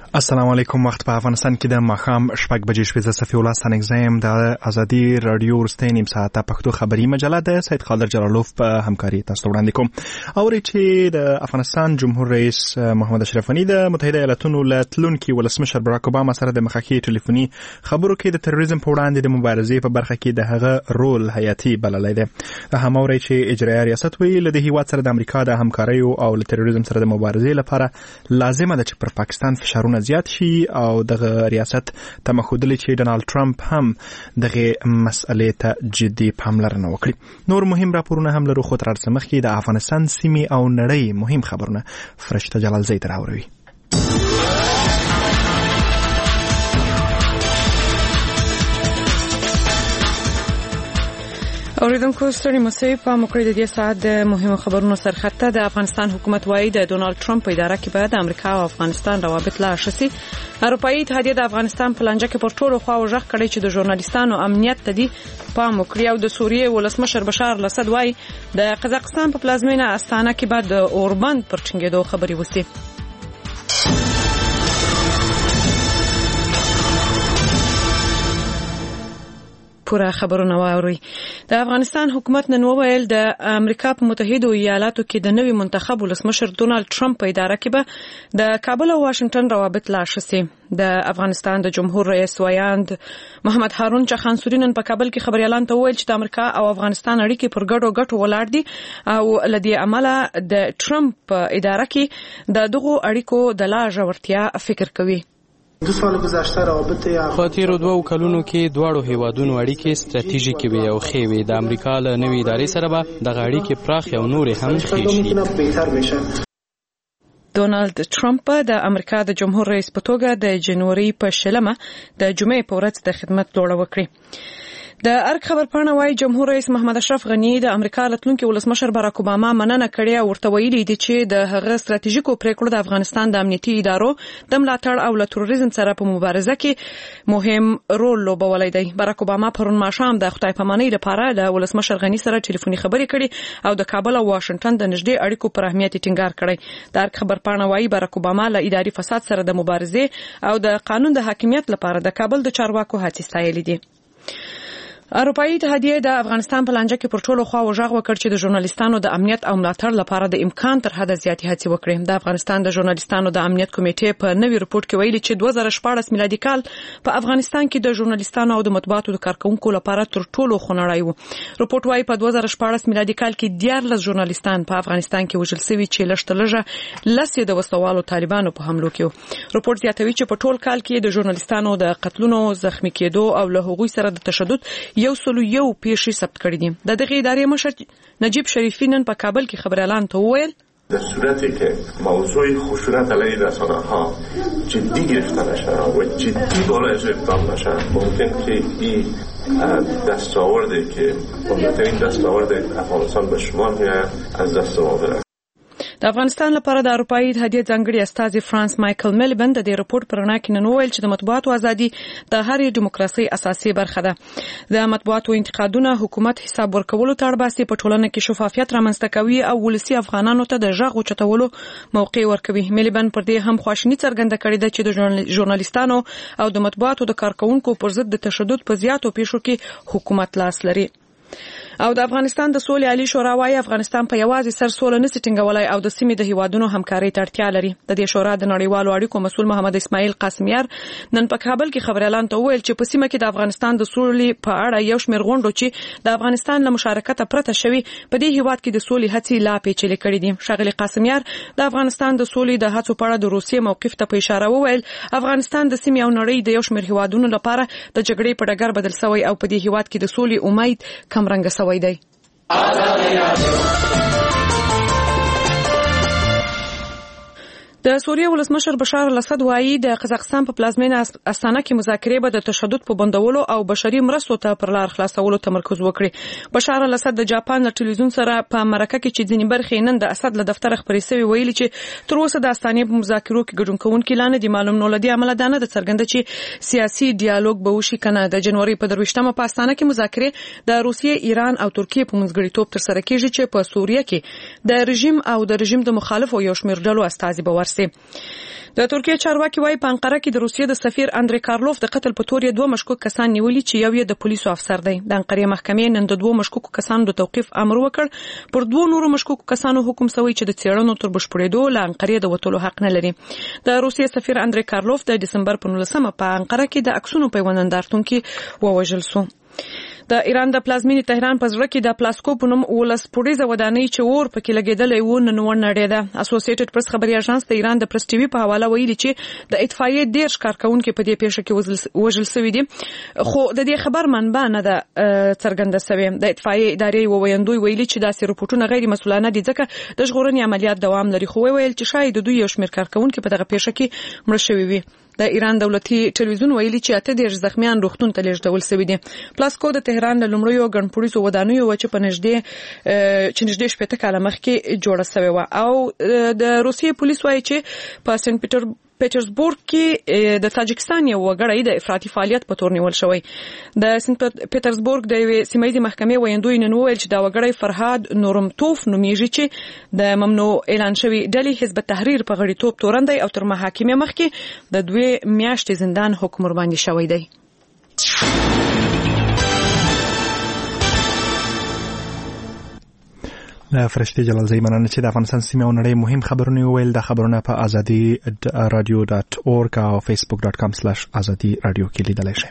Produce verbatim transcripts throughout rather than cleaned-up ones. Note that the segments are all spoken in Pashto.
السلام علیکم. وخت په افغانستان کې د ماښام شپږ بجې شوې. زه صفي الله ستانکزی یم. د ازادي رادیو وروستۍ نیم ساعته پښتو خبري مجله د سید خالد جلالوف په همکاري تاسو ته وړاندې کوم. اورئ چې د افغانستان جمهور رئیس محمد اشرف غني د متحده ایالاتونو له تلونکي ولسمشر براک اوباما سره د مخکې ټلیفوني خبرو کې د تروریزم په وړاندې د مبارزې په برخه کې د هغه رول حیاتي بللی دی. هم اورئ چې اجرایي ریاست ویلي له دې هیواد سره د امریکا د همکاریو او له تروریزم سره د مبارزې لپاره لازمه ده چې پر پاکستان فشارونه زیات شي او دغه ریاست تمخودلی چې ډونالد ټرمپ هم دغه مسئلې ته جدي پاملرنه وکړي. نور مهم راپورونه هم لرو، خو تر هر څه مخکې د افغانستان سیمې او نړۍ مهم خبرونه فرشته جلال زی ته راوړوي. اوریدونکو ستړي مسئ په مکړې د دې ساعت د مهمو خبرونو سرخطه. د افغانستان حکومت وايي د ډونالد ټرمپ په اداره کې به د امریکا او افغانستان روابط لا ښه شي. اروپایي اتحادیه د افغانستان په لانجه کې پر ټولو خواو ژغ کړی چې د ژورنالیستانو امنیت ته دي پام وکړي. او د سوریې ولسمشر بشار الاسد وايي د قزاقستان په پلازمینه استانه کې به د اوربند پر ټینګېدو خبرې وشي. پورا خبرونه واوري. د افغانستان حکومت نن وویل د امریکا په متحده ایالاتو کې د نوي منتخب ولسمشر ډونالد ټرمپ په اداره کې به د کابل او واشنگټن روابط لا ښه شي. د افغانستان د جمهور رئیس ویاند محمد هارون چخانسوري نن په کابل کې خبريالان ته وویل چې د امریکا او افغانستان اړیکې پر ګډو ګټو ولاړ دي او لدی عمله د ټرمپ اداره کې د دغو اړیکو د لا ژورتیا فکر کوي. دو سال گذشته روابط په تیرو دوو کلونو کې دواړو هیوادونو اړیکې ستراتیژیکې وي او ښې وي. د امریکا له نوې ادارې سره به دغه اړیکې پراخې او نورې هم ښې شي. ډونالد ټرمپ د امریکا د جمهور رئیس په توګه د جنوري په شلمه د جمعې په ورځ د خدمت لوړه وکړي. د ارګ خبرپاڼه وايي جمهور رئیس محمد اشرف غني د امریکا راتلونکي ولسمشر براک اوباما مننه کړې او ورته ویلي دي چې د هغه ستراتیژیکو پریکړو د افغانستان د امنیتي ادارو د ملاتړ او له تروریزم سره په مبارزه کې مهم رول لوبولی دی. براک اوباما پرون ماښام د خدای پامانۍ لپاره له ولسمشر غني سره ټلیفوني خبرې کړې او د کابل او واشنگټن د نږدې اړیکو پر اهمیت ټینګار کړی. د ارګ خبرپاڼه وايي براک اوباما له اداري فساد سره د مبارزې او د قانون د حاکمیت لپاره د کابل د چارواکو هڅې ستایلې دي. اروپایي اتحادیه د افغانستان په لانجه کې پر ټولو خواو ژغ وکړ چې د ژورنالیستانو د امنیت او ملاتړ لپاره د امکان تر حده زیاتې هڅې وکړي. د افغانستان د ژورنالیستانو د امنیت کمیټې په نوي رپورت کې ویلي چې دوه زره شپاړس میلادي کال په افغانستان کې د ژورنالیستانو او د مطبوعاتو د کارکونکو لپاره تر ټولو خونړی و. رپورت وايي په دوه زره شپاړس میلادي کال کې دیارلس ژورنالیستان په افغانستان کې وژل شوي چې لږ تر لږه لس یې د وسوالو طالبانو په حملو کې و. رپورت زیاتوي چې په ټول کال کې د ژورنالیستانو د قتلونو، زخمی کېدو او له هغوی سره د تشدد یو سلو یو پیښې ثبت کړې دي. د دغه ادارې مشر نجیب شریفی نن په کابل کې خبريالان ته وویل در صورتی که موضوع خشونت علیه رسانه‌ها جدی گرفته نشه و جدی بالای از اقدام نشه، ممکن که این دستاوردی که مهمترین دستاورد افغانستان به شمار میاد از دست ما بره. د افغانستان لپاره د اروپایي اتحادیې ځانګړي استازي فرانس مایکل میلبن د دې رپورت پر وړاندې کې نن وویل چې د مطبوعاتو ازادي د هرې دیموکراسي اساسي برخه ده. د مطبوعاتو انتقادونه حکومت حساب ورکولو ته اړ باسي، په ټولنه کې شفافیت رامنځته کوي او ولسي افغانانو ته د غږ اوچتولو موقع ورکوي. میلبن پر دې هم خواشیني څرګنده کړې ده چې د ژورنالیستانو او د مطبوعاتو د کارکونکو پر ضد د تشدد په زیاتو پیښو کې حکومت لاس لري. او د افغانستان د سولې عالی شورا وايي افغانستان په یوازې سر سوله نشي ټینګولای او د سیمې د هیوادونو همکارۍ ته اړتیا لري. د دې شورا د نړیوالو اړیکو مسؤل محمد اسماعیل قاسمیار نن په کابل کې خبريالان ته وویل چې په سیمه کې د افغانستان د سولې په اړه یو شمېر غونډو چې د افغانستان له مشارکت پرته شوي په دې هیواد کې د سولې هڅې لا پیچلې کړې دي. ښاغلي قاسمیار د افغانستان د سولې د هڅو په اړه د روسیې موقف ته په اشاره وویل افغانستان د سیمې او نړۍ د یو شمېر هیوادونو لپاره د جګړې په ډګر بدل شوی او په دې هیواد کې د سولې امید کم رنګ شوی دی. د سوریې ولسمشر بشار الاسد وايي د قزاقستان په پلازمینه استانه کې مذاکرې به د تشدد په بندولو او بشري مرستو ته پر لار خلاصولو تمرکز وکړي. بشار الاسد د جاپان له ټلویزیون سره په مرکه کې چې ځینې برخې نن د اسد له دفتر خبرې شوی ویلي چې تر اوسه د استانې په مذاکرو کې ګډون کوونکي لا نه دي معلوم. نو لدی عمل دانه د څرګنده چې سیاسي ډیالوګ به وشي کنه. د جنوري په درويشتمه په استانه کې مذاکرې د روسیې، ایران او ترکیې په منځګړیتوب تر سره کیږي چې په سوریه کې د رژیم او د رژیم د مخالفو یو شمېر ډلو استازي به ورسي. د ترکیه چارواکي وايي په انقره کې د روسیې د سفیر اندری کارلوف د قتل په تور یې دوه مشکوک کسان نیولي چې یو یې د پولیسو افسر دی. د انقره محکمې نن د دوه مشکوک کسانو د توقیف امر وکړ. پر دوه نورو مشکوک کسانو حکم شوی چې د څېړنو تر بشپړېدو له انقرې د وتلو حق نه لري. د روسیې سفیر اندری کارلوف د دسمبر په نولسمه په انقره کې د عکسونو په نندارتون کې ووژل شو. د ایران د پلازمینې تهران په زړه کې د پلاسکو په نوم ولس پوډیزه ودانۍ چې اور پکې لګېدلې و نن ورنړېده. اسوسییټډ پریس خبري اژانس د ایران د پریس ټي وي په حواله ویلي چې د اطفائیې ډېر کارکونکو په دې پیښه کې وژل شوي دي، خو د دې خبر منبع نه ده څرګنده شوې. د اطفائیې ادارې وویندوی ویلي چې داسې رپورټونه غیر مسؤلانه دي ځکه د ژغورنې عملیات دوام لري، خو ویل چې شاید دوی یو شمېر کارکونکو په دغه پیښه کې مړه شوي وي. د ایران دولتي ټلویزیون ویلي چې اته دېرش زخمیان روغتون ته لیږدول شوي دي. پلاسکو د تهران له لومړیو ګڼپوړیزو ودانیو و چې په نږدې چې نږدې شپېته کاله مخکې جوړه شوې وه. او د روسیې پولیس وایي چې په سنت پیټر پیټرزبورګ کې د تاجکستان یو وګړی د افراطي فعالیت په تور نیول شوی. د سنت پیټرزبورګ د یوې سیمه ییزې محکمې ویندوی نن وویل چې دا وګړی فرهاد نورمتوف نومیږي چې د ممنوع اعلان شوی ډلې حزب التحریر په غړیتوب تورن دی او تر محاکمې مخکې د دوی میاشتې زندان حکم ورباندې شوی دی. فرشتي جلالزئی مننه چې د افغانستان سیمه او نړۍ مهم خبرونه ویل. د خبرونه په ازادي رادیو ډاټ اورګ او فیسبوک ډاټ کام سلاش ازادي رادیو کې لیدلای شئ.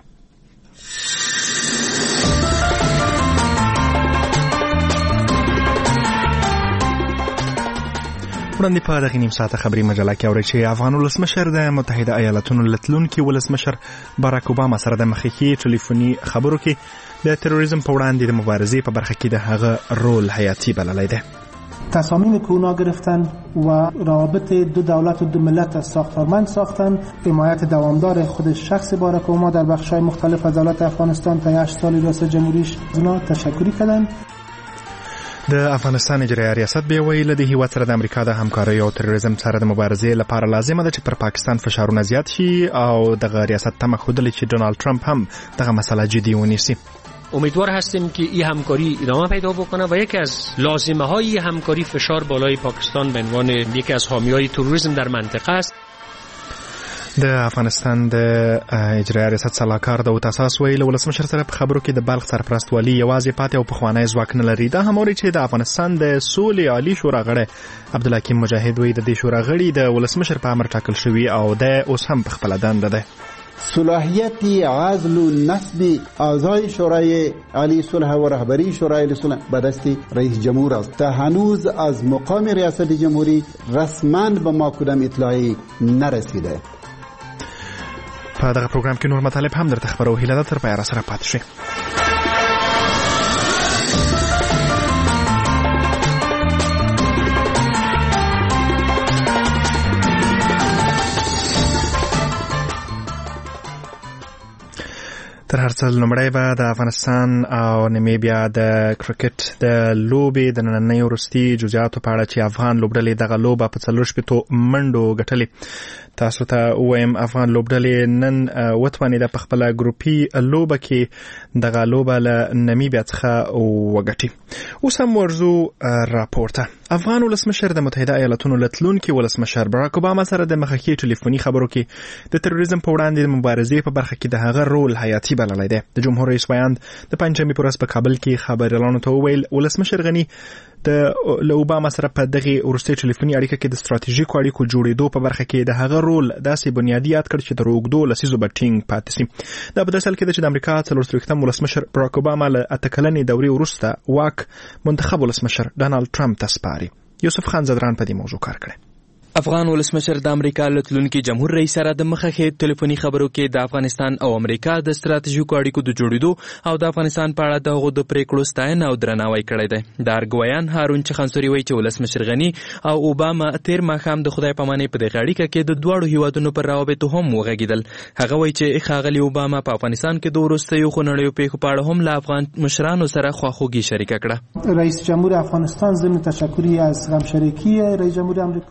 وړاندې په دغه نیم ساعته خبري مجله کې اورئ چې افغان ولسمشر د متحده ایالاتونو له تلونکي ولسمشر باراک اوباما سره د مخکې ټلیفوني خبرو کې د تروریسم په وړاندې د مبارزې په برخه کې د هغه رول حیاتي بللی دی. تصامیمی که اونا گرفتن و روابط دو دولت و دو ملت ساختارمند ساختن، حمایت دوامدار خود شخص باراک اوباما در بخش‌های مختلف از دولت افغانستان تا هشت سال ریاست جمهوریش اونا تشکری کردن. د افغانستان اجرایي ریاست به ویل د هیواد سره د امریکا د همکارۍ او تروریزم سره د مبارزې لپاره لازمه ده چې پر پاکستان فشارونه زیات شي او دغه ریاست تمه ښودلې چې ډونالد ترامپ هم دغه مسئله جدی ونیسي. امیدوار هستیم که این همکاری ادامه پیدا بکنه و یکی از لازمه های همکاری فشار بالای پاکستان به عنوان یکی از حامیای تروریسم در منطقه است. د افغانستان د اجرایي ریاست سلاکار د اساس ویل ولسمشر سره په خبرو کې د بلخ سرپرست والی یوازې پاتې او پخوانی ځواک نه لري. دا هم اوري چې د افغانستان د سولې عالی شورا غړی عبدالحکیم مجاهد وی د دې شورا غړي د ولسمشر په امر ټاکل شوی او د اوس هم په خپل دنده ده. صلاحیت عزل و نصب اعضای شورای عالی صلح و رهبری شورای صلح به دست رئیس جمهور است. تا هنوز از مقام ریاست جمهوری رسما به ما کدام اطلاعی نرسیده. په دغه پروګرام کې نور مطالب هم درته خبرو هیله ده، تر پایه سره پاتې شئ. تر هر څه لومړی به د افغانستان او نیمیبیا د کرکټ د لوبې د نننۍ وروستي جزئیاتو په اړه چې افغان لوبډلې دغه لوبه په څلور شپېتو منډو ګټلې. تاسو ته ووایم افغان لوبډلې نن وتوانېده په خپله ګروپي لوبه کې دغه لوبه له نیمیبیا څخه وګټي. اوس هم ورځو راپورته. افغان ولسمشر د متحده ایالاتونو له تلونکي ولسمشر باراک اوباما سره د مخکې ټلیفوني خبرو کې د تروریزم په وړاندې د مبارزې په برخه کې د هغه رول حیاتي بللی دی. د جمهور رئیس ویاند د پنجشنبې په ورځ په کابل کې خبریالانو ته وویل ولسمشر غني د له اوباما سره په دغه وروستي ټلیفوني اړیکه کې د ستراتیژیکو اړیکو جوړېدو په برخه کې د هغه رول داسې بنیادي یاد کړ چې تر اوږدو لسیزو به ټینګ پاتې شي. دا په داسې حال کې ده چې د امریکا څلور څلوېښتم ولسمشر باراک اوباما له اته کلنې دورې وروسته واک منتخب ولسمشر ډانالډ ټرمپ ته سپاري. یوسف خان زدران په دې موضوع کار کړی. افغان ولسمشر د امریکا له تلونکي جمهور رئیس سره د مخکې ټلیفوني خبرو کې د افغانستان او امریکا د ستراتیژیکو اړیکو د جوړېدو او د افغانستان په اړه د هغو د پریکړو ستاینه او درناوی کړی دی. د ارګویان هارون چخانسوري وایي چې ولسمشر غني او اوباما تیر ماښام د خدای پامانۍ په دغه اړیکه کې د دواړو هیوادونو پر روابطو هم وغږېدل. هغه وایي چې ښاغلي اوباما په افغانستان کې د وروستیو خونړیو پیښو په اړه هم له افغان مشرانو سره خواخوږي شریکه کړه. رئیس جمهور افغانستان ضمن تشکری از همشریکی رئیس جمهور آمریکا د افغانستان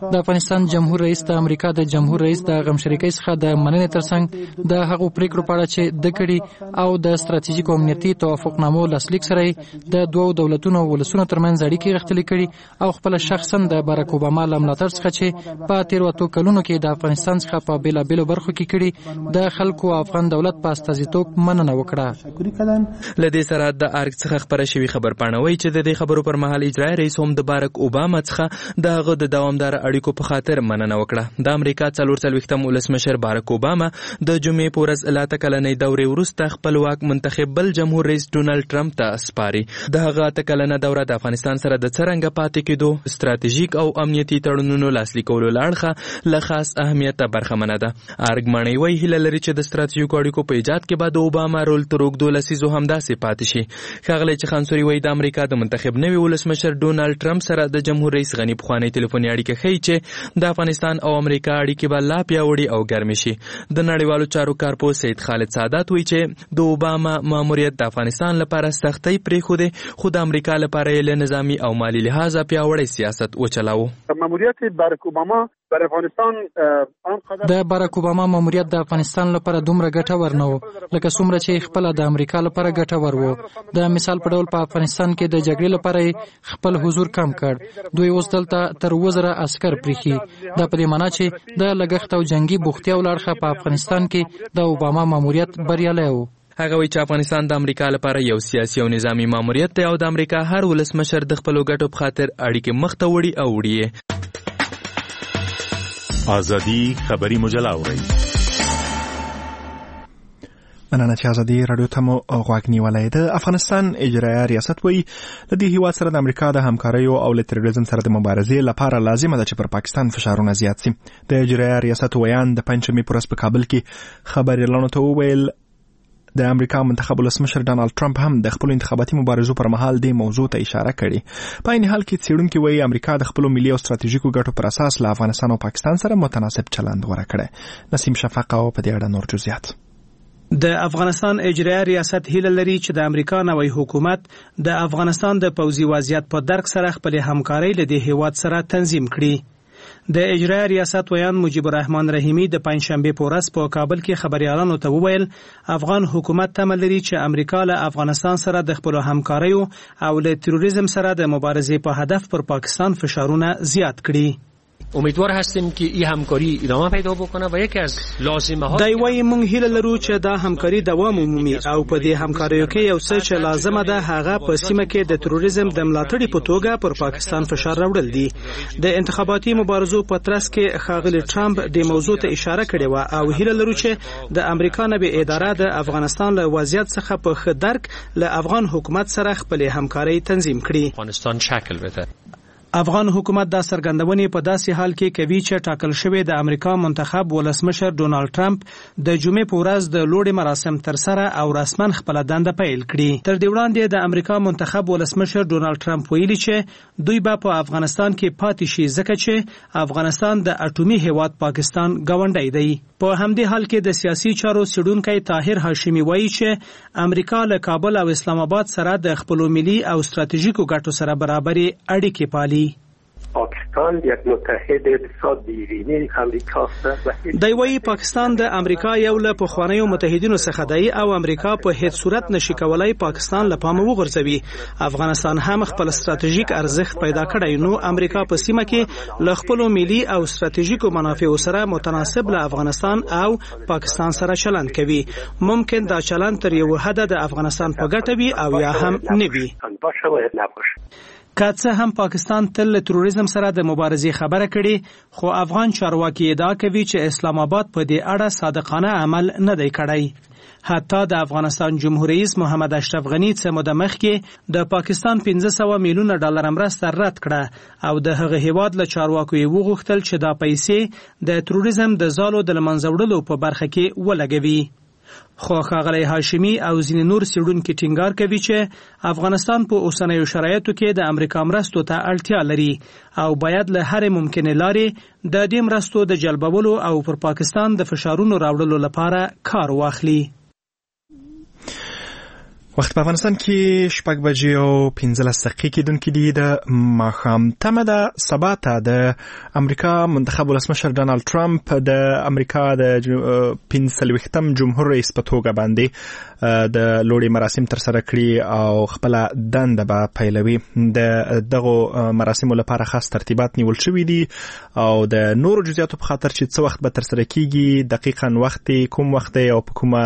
افغانستان جمهور رئیس د امریکا د جمهور رئیس د غم شریکۍ څخه د مننې ترڅنګ د هغو پریکړو په اړه چې د کړي او د ستراتیژیک او امنیتي توافقنامو لاسلیک سره د دوو دولتونو ولسونو ترمنځ اړیکې غښتلې کړي او خپل شخصا د باراک اوباما له ملاتړ څخه چې په تیر وتو کلونو کې د افغانستان څخه په بیلابیلو برخو کې کړي د خلکو افغان دولت په استازیتوب مننه وکړه. لدې سره د ارګ څخه خبره شوی خبر پاڼوي چې د دې خبرو پر مهال اجرایي رئیس هم د باراک اوباما څخه د هغه د دوامدار اړیکو په خاطر مننه وکړه. د امریکا څلور څلوېښتم ولسمشر باراک اوباما د جمعې په ورځ له اته کلنۍ دورې وروسته خپل واک منتخب بل جمهور رئیس ډونالډ ټرمپ ته سپاري. د هغه اته کلنه دوره د افغانستان سره د څرنګه پاتې کېدو ستراتیژیک او امنیتي تړونونو لاسلیکولو له اړخه له خاص اهمیت برخمنه ده. ارګمنۍ وایي هیله لري چې د ستراتیژیکو اړیکو په ایجاد کې به د اوباما رول تر اوږدو لسیزو همداسې پاتې شي. ښاغلی چخانسوري وایي د امریکا د منتخب نوي ولسمشر ډونالډ ټرمپ سره د جمهور رئیس غني پخوانی ټلیفوني اړیکه ښیي چې د افغانستان او امریکا اړیکې به لا پیاوړې او ګرمې شي. د نړیوالو چارو کارپوه سید خالد سعادت وایي چې د اوباما ماموریت د افغانستان لپاره سختۍ پرېښودې خو د امریکا لپاره یې له نظامي او مالي لحاظه پیاوړی سیاست وچلاوه. ماموریت باراک اوباما پر افغانستان د باراک اوباما ماموریت د افغانستان لپاره دومره ګټور نه و لکه څومره چې خپل د امریکا لپاره ګټور و. د مثال په ډول په افغانستان کې د جګړې لپاره خپل حضور کم کړ. دوی اوس دلته تر وزره عسكر پریخي. دا په دې معنی چې د لګښت او جنگي بوختیا ولرخه په افغانستان کې د اوباما ماموریت بریالی و. هغه وایي چې افغانستان د امریکا لپاره یو سیاسي او نظامی ماموریت دی او د امریکا هر ولسمشر د خپلو ګټو په خاطر اړیکې مخ ته وړي او وړي. ازادي خبري مجله اورئ. مننه چې ازادي رادیو ته مو غوږ نیولی. د افغانستان اجرایه ریاست وایي د دې هیواد سره د امریکا د همکاریو او له تروریزم سره د مبارزې لپاره لازمه ده چې پر پاکستان فشارونه زیات سي. د اجرایه ریاست ویان د پنجشنبې په ورځ په کابل کې خبریالانو ته وویل د امریکا منتخب ولسمشر ډانلډ ټرمپ هم د خپل انتخاباتي مبارزو پر مهال دې موضوع ته اشاره کړې. په عین حال کې څېړونکي وایي امریکا د خپل ملي او ستراتیژیکو ګټو پر اساس له افغانستان او پاکستان سره متناسب چلند غوره کړی. نسیم شفقه په دې اړه نور جزئیات. د افغانستان اجرایه ریاست هیله لري چې د امریکا نوی حکومت د افغانستان د پوځي وضعیت په درک سره خپل همکاري له دې هیواد سره تنظیم کړي. د اجرایه ریاست ویان مجیب الرحمن رحیمی د پنځشنبه په ورځ په کابل کې خبريالانو ته وویل افغان حکومت تمه لري چې امریکا له افغانستان سره د خپل همکاریو او له تروریزم سره د مبارزې په هدف پر پاکستان فشارونه زیات کړي. امیدوار هستیم که این همکاری ادامه پیدا بکنه و یکی از لازمه ها دای وای مونږ هیله لرو چې دا همکاري دوام ومومي او په دې همکاریو کې یو څه چې لازمه ده هغه په سیمه کې د تروریزم د ملاتړ په توګه پر پاکستان فشار راوړل دي. د انتخاباتي مبارزو په ترڅ کې ښاغلي ټرمپ د موضوع ته اشاره کړې و او هیله لرو چې د امریکا نوي اداره د افغانستان له وضعیت څخه په ښه درک له افغان حکومت سره خپل همکاري تنظیم کړي. افغانستان شکل بده. افغان حکومت دا سرګندونې په داسې حال کې کوي چې ټاکل شوی د امریکا منتخب ولسمشر ډونالډ ټرمپ د جمعې په ورځ د لوړې مراسم تر سره او رسمن خپل دنده پیل کړي. تر دې وړاندې د امریکا منتخب ولسمشر ډونالډ ټرمپ ویلي چې دوی به په افغانستان کې پاتې شي ځکه چې افغانستان د اټومي هیواد پاکستان ګاونډی دی. په همدې حال کې د سیاسي چارو څېړونکی طاهر هاشمي وایي چې امریکا له کابل او اسلام آباد سره د خپلو ملي او ستراتیژیکو ګټو سره برابرې اړیکې پالي. پاکستان یک متحد اقتصاد بیرونی امریکاست. دی وایي پاکستان د امریکا یو له پخوانیو متحدینو څخه دی او امریکا په هیڅ صورت نشي کولای پاکستان له پامه وغورځوي. افغانستان هم خپل ستراتیژیک ارزښت پیدا کړی نو امریکا په سیمه کې له خپل ملي او ستراتیژیکو منافعو سره متناسب له افغانستان او پاکستان سره چلند کوي. ممکن دا چلند تر یو حد د افغانستان په ګټه وي او یا هم نه وي. که څه هم پاکستان تل له تروریزم سره د مبارزې خبره کړي خو افغان چارواکي ادعا کوي چې اسلام آباد په دې اړه صادقانه عمل نه دی کړی. حتی د افغانستان جمهور رئیس محمد اشرف غنی څه موده مخکې د پاکستان پنځه سوه میلیونه ډالر مرسته رد کړه او د هغه هیواد له چارواکو یې وغوښتل چې دا پیسې د تروریزم د ځالو د له منځه وړلو په برخه کې ولګوي. خو ښاغلی هاشمي او ځینې نور څېړونکي ټینګار کوي چې افغانستان په اوسنیو شرایطو کې د امریکا مرستو ته اړتیا لري او باید له هرې ممکنې لارې د دې مرستو د جلبولو او پر پاکستان د فشارونو راوړلو لپاره کار واخلي. وخت په افغانستان کې شپږ بجې او پنځلس دقیقې کېدونکې دي د ماښام. تمه ده سبا ته د امریکا منتخب ولسمشر ډانلډ ټرمپ د امریکا د پنځه څلوېښتم جمهور رئیس په توګه باندې د لوړې مراسم ترسره کړي او خپله دنده به پیلوي. د دغو مراسمو لپاره خاص ترتیبات نیول شوي دي او د نورو جزئیاتو په خاطر چې څه وخت به ترسره کیږي، دقیقاً وخت کوم وخت او په کومه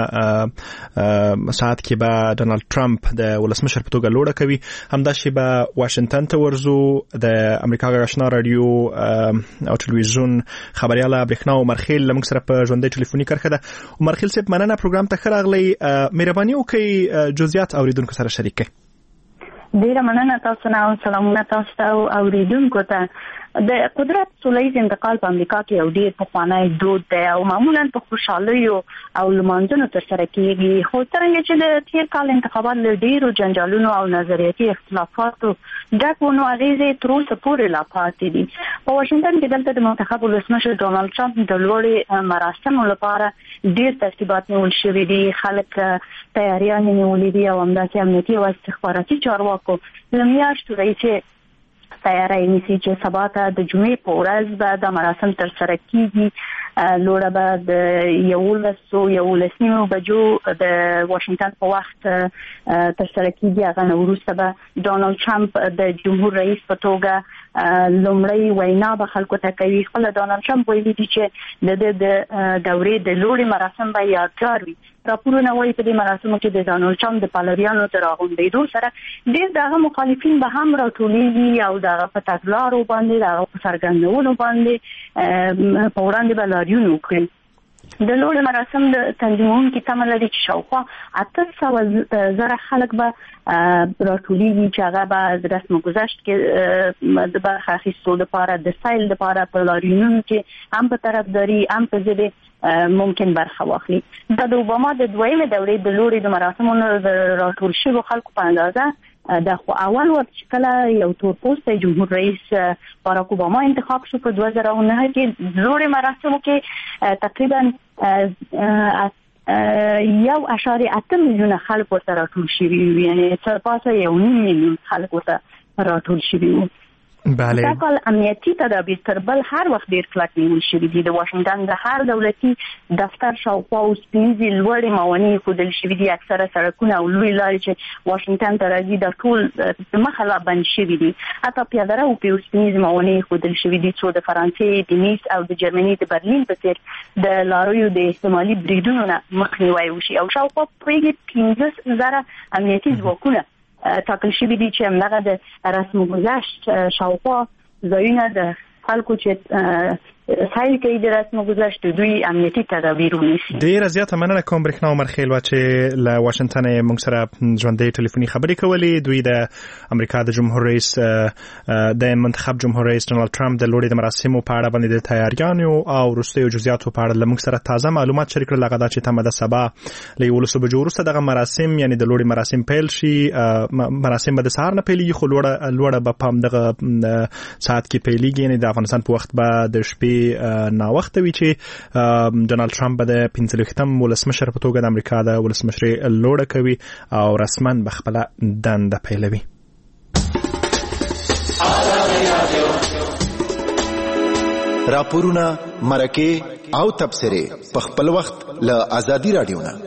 ساعت کې به ډانلډ ټرمپ د ولسمشر په توګه لوړه کوي. همداسې به واشنگټن ته ورځو. د امریکا غږ آشنا رادیو او ټلویزیون خبریاله برېښنا عمر خیل له موږ سره په ژوندۍ ټلیفوني کرښه ده. عمر خیل صاحب، مننه پروګرام ته ښه راغلی. مهرباني وکړئ جزئیات اوریدونکو سره شریک کړئ. ډیره مننه تاسو نه او سلامونه تاسو ته او اوریدونکو ته. د قدرت سولیز انتقال په امریکا کې یو ډیر پخوانی دود دی او معمولا په خوشحالیو او لمانځنو ترسره کیږي. خو څرنګه چې د تیر کال انتخابات له ډیرو جنجالونو او نظریاتي اختلافاتو ډک و، نو اغیزې تر اوسه پورې لا پاتې دي. په واشنګټن کې دلته د منتخب ولسمشر ډانلډ ټرمپ د لوړې مراسمو لپاره ډیر ترتیبات نیول شوي دي. خلک تیاریانې نیولې دي او همداسې امنیتي او استخباراتي چارواکو له میاشتو راهیسې تیاری نیسي چې سبا ته د جمعې په ورځ به د مراسم ترسره کیږي. لوړه به د یولسو یولس نیمو بجو د واشنګټن په وخت ترسره کیږي. هغه نه وروسته به ډانلډ ټرمپ د جمهور رئیس په توګه لومړی وینا به خلکو ته کوي. خپل ډانلډ ټرمپ ویلي دي چې د د دورې د لوړې مراسم به یادګار وي. راپورونه وايي په دې مراسمو کې د ډانلډ ټرمپ د پلویانو تر راغونډېدو سره ډېر دغه مخالفین به هم راټولېږي او دغه په تګلارو باندې دغه په څرګندولو باندې په وړاندې به لاریون وکړي. د لوړې مراسم د تنظیمونکي تمه لري چې شاوخوا اته سوه زره خلک به راټولېږي چې هغه به د رسم گذشت کې د برخه اخیستو لپاره د سیل لپاره په لاریونونو کې هم په طرفداري هم په ضد ممکن برخه واخلي. دا د اوباما د دویمې دورې د لوړې د مراسمونو د راټول شویو خلکو په اندازه د خو اول وخت چې کله یو تور پوستی جمهور رئیس باراک اوباما انتخاب شو په دوه زره او نهه کې لوړې مراسمو کې تقریبا یو اشاریه اته میلیونه خلک ورته راټول شوي وو، یعنې څه پاسه یو نیم میلیون خلک ورته راټول شوي وو. بله. دا کال امنیتي تدابیر تر بل هر وخت ډیر کلک نیول شوي دي. د واشنګټن د هر دولتي دفتر شاوخوا اوس پنځه لوړې موانع ښودل شوي دي. اکثره سړکونه او لوی لارې چې واشنګټن ته راځي دا ټول د مخه لا بند شوي دي. حتی پیاده رو په اوس پنځه موانع ښودل شوي دي څو د فرانسې، د نیس او د جرمني د برلین په څېر د لاریو د احتمالي بریدونو نه مخنیوی وشي. او شاوخوا پرېږدي پنځه زره امنیتي ځواکونه ټاکل شوي دي چې همدغه د رسم گذشت شاوخوا ځایونه د خلکو چې سایل کوي د رسم گذشت دوی امنیتي تدابیر ونیسي. ډېره زیاته مننه کوم برېښنا عمر خیل چې له واشنګټن یې موږ سره ژوندۍ ټلیفوني خبرې کولې. دوی د امریکا د جمهور رئیس د منتخب جمهور رئیس ډانلډ ټرمپ د لوړې د مراسمو په اړه باندې د تیاریانو او وروستیو جزئیاتو په اړه له موږ سره تازه معلومات شریک کړل. هغه دا چې تمه ده سبا له یولسو بجو وروسته دغه مراسم یعنې د لوړې مراسم پیل شي. مراسم به د سهار نه پیلېږي خو لوړه لوړه به په همدغه ساعت کې پیلېږي، یعنې د افغانستان په وخت به د شپې ناوخته وي چې ډانلډ ټرمپ به د پنځه څلوېښتم ولسمشر په توګه د امریکا د ولسمشرۍ لوړه کوي او رسما به خپله دنده پیلوي. راپورونه، مرکې او تبصرې په خپل وخت له ازادي رادیو نه.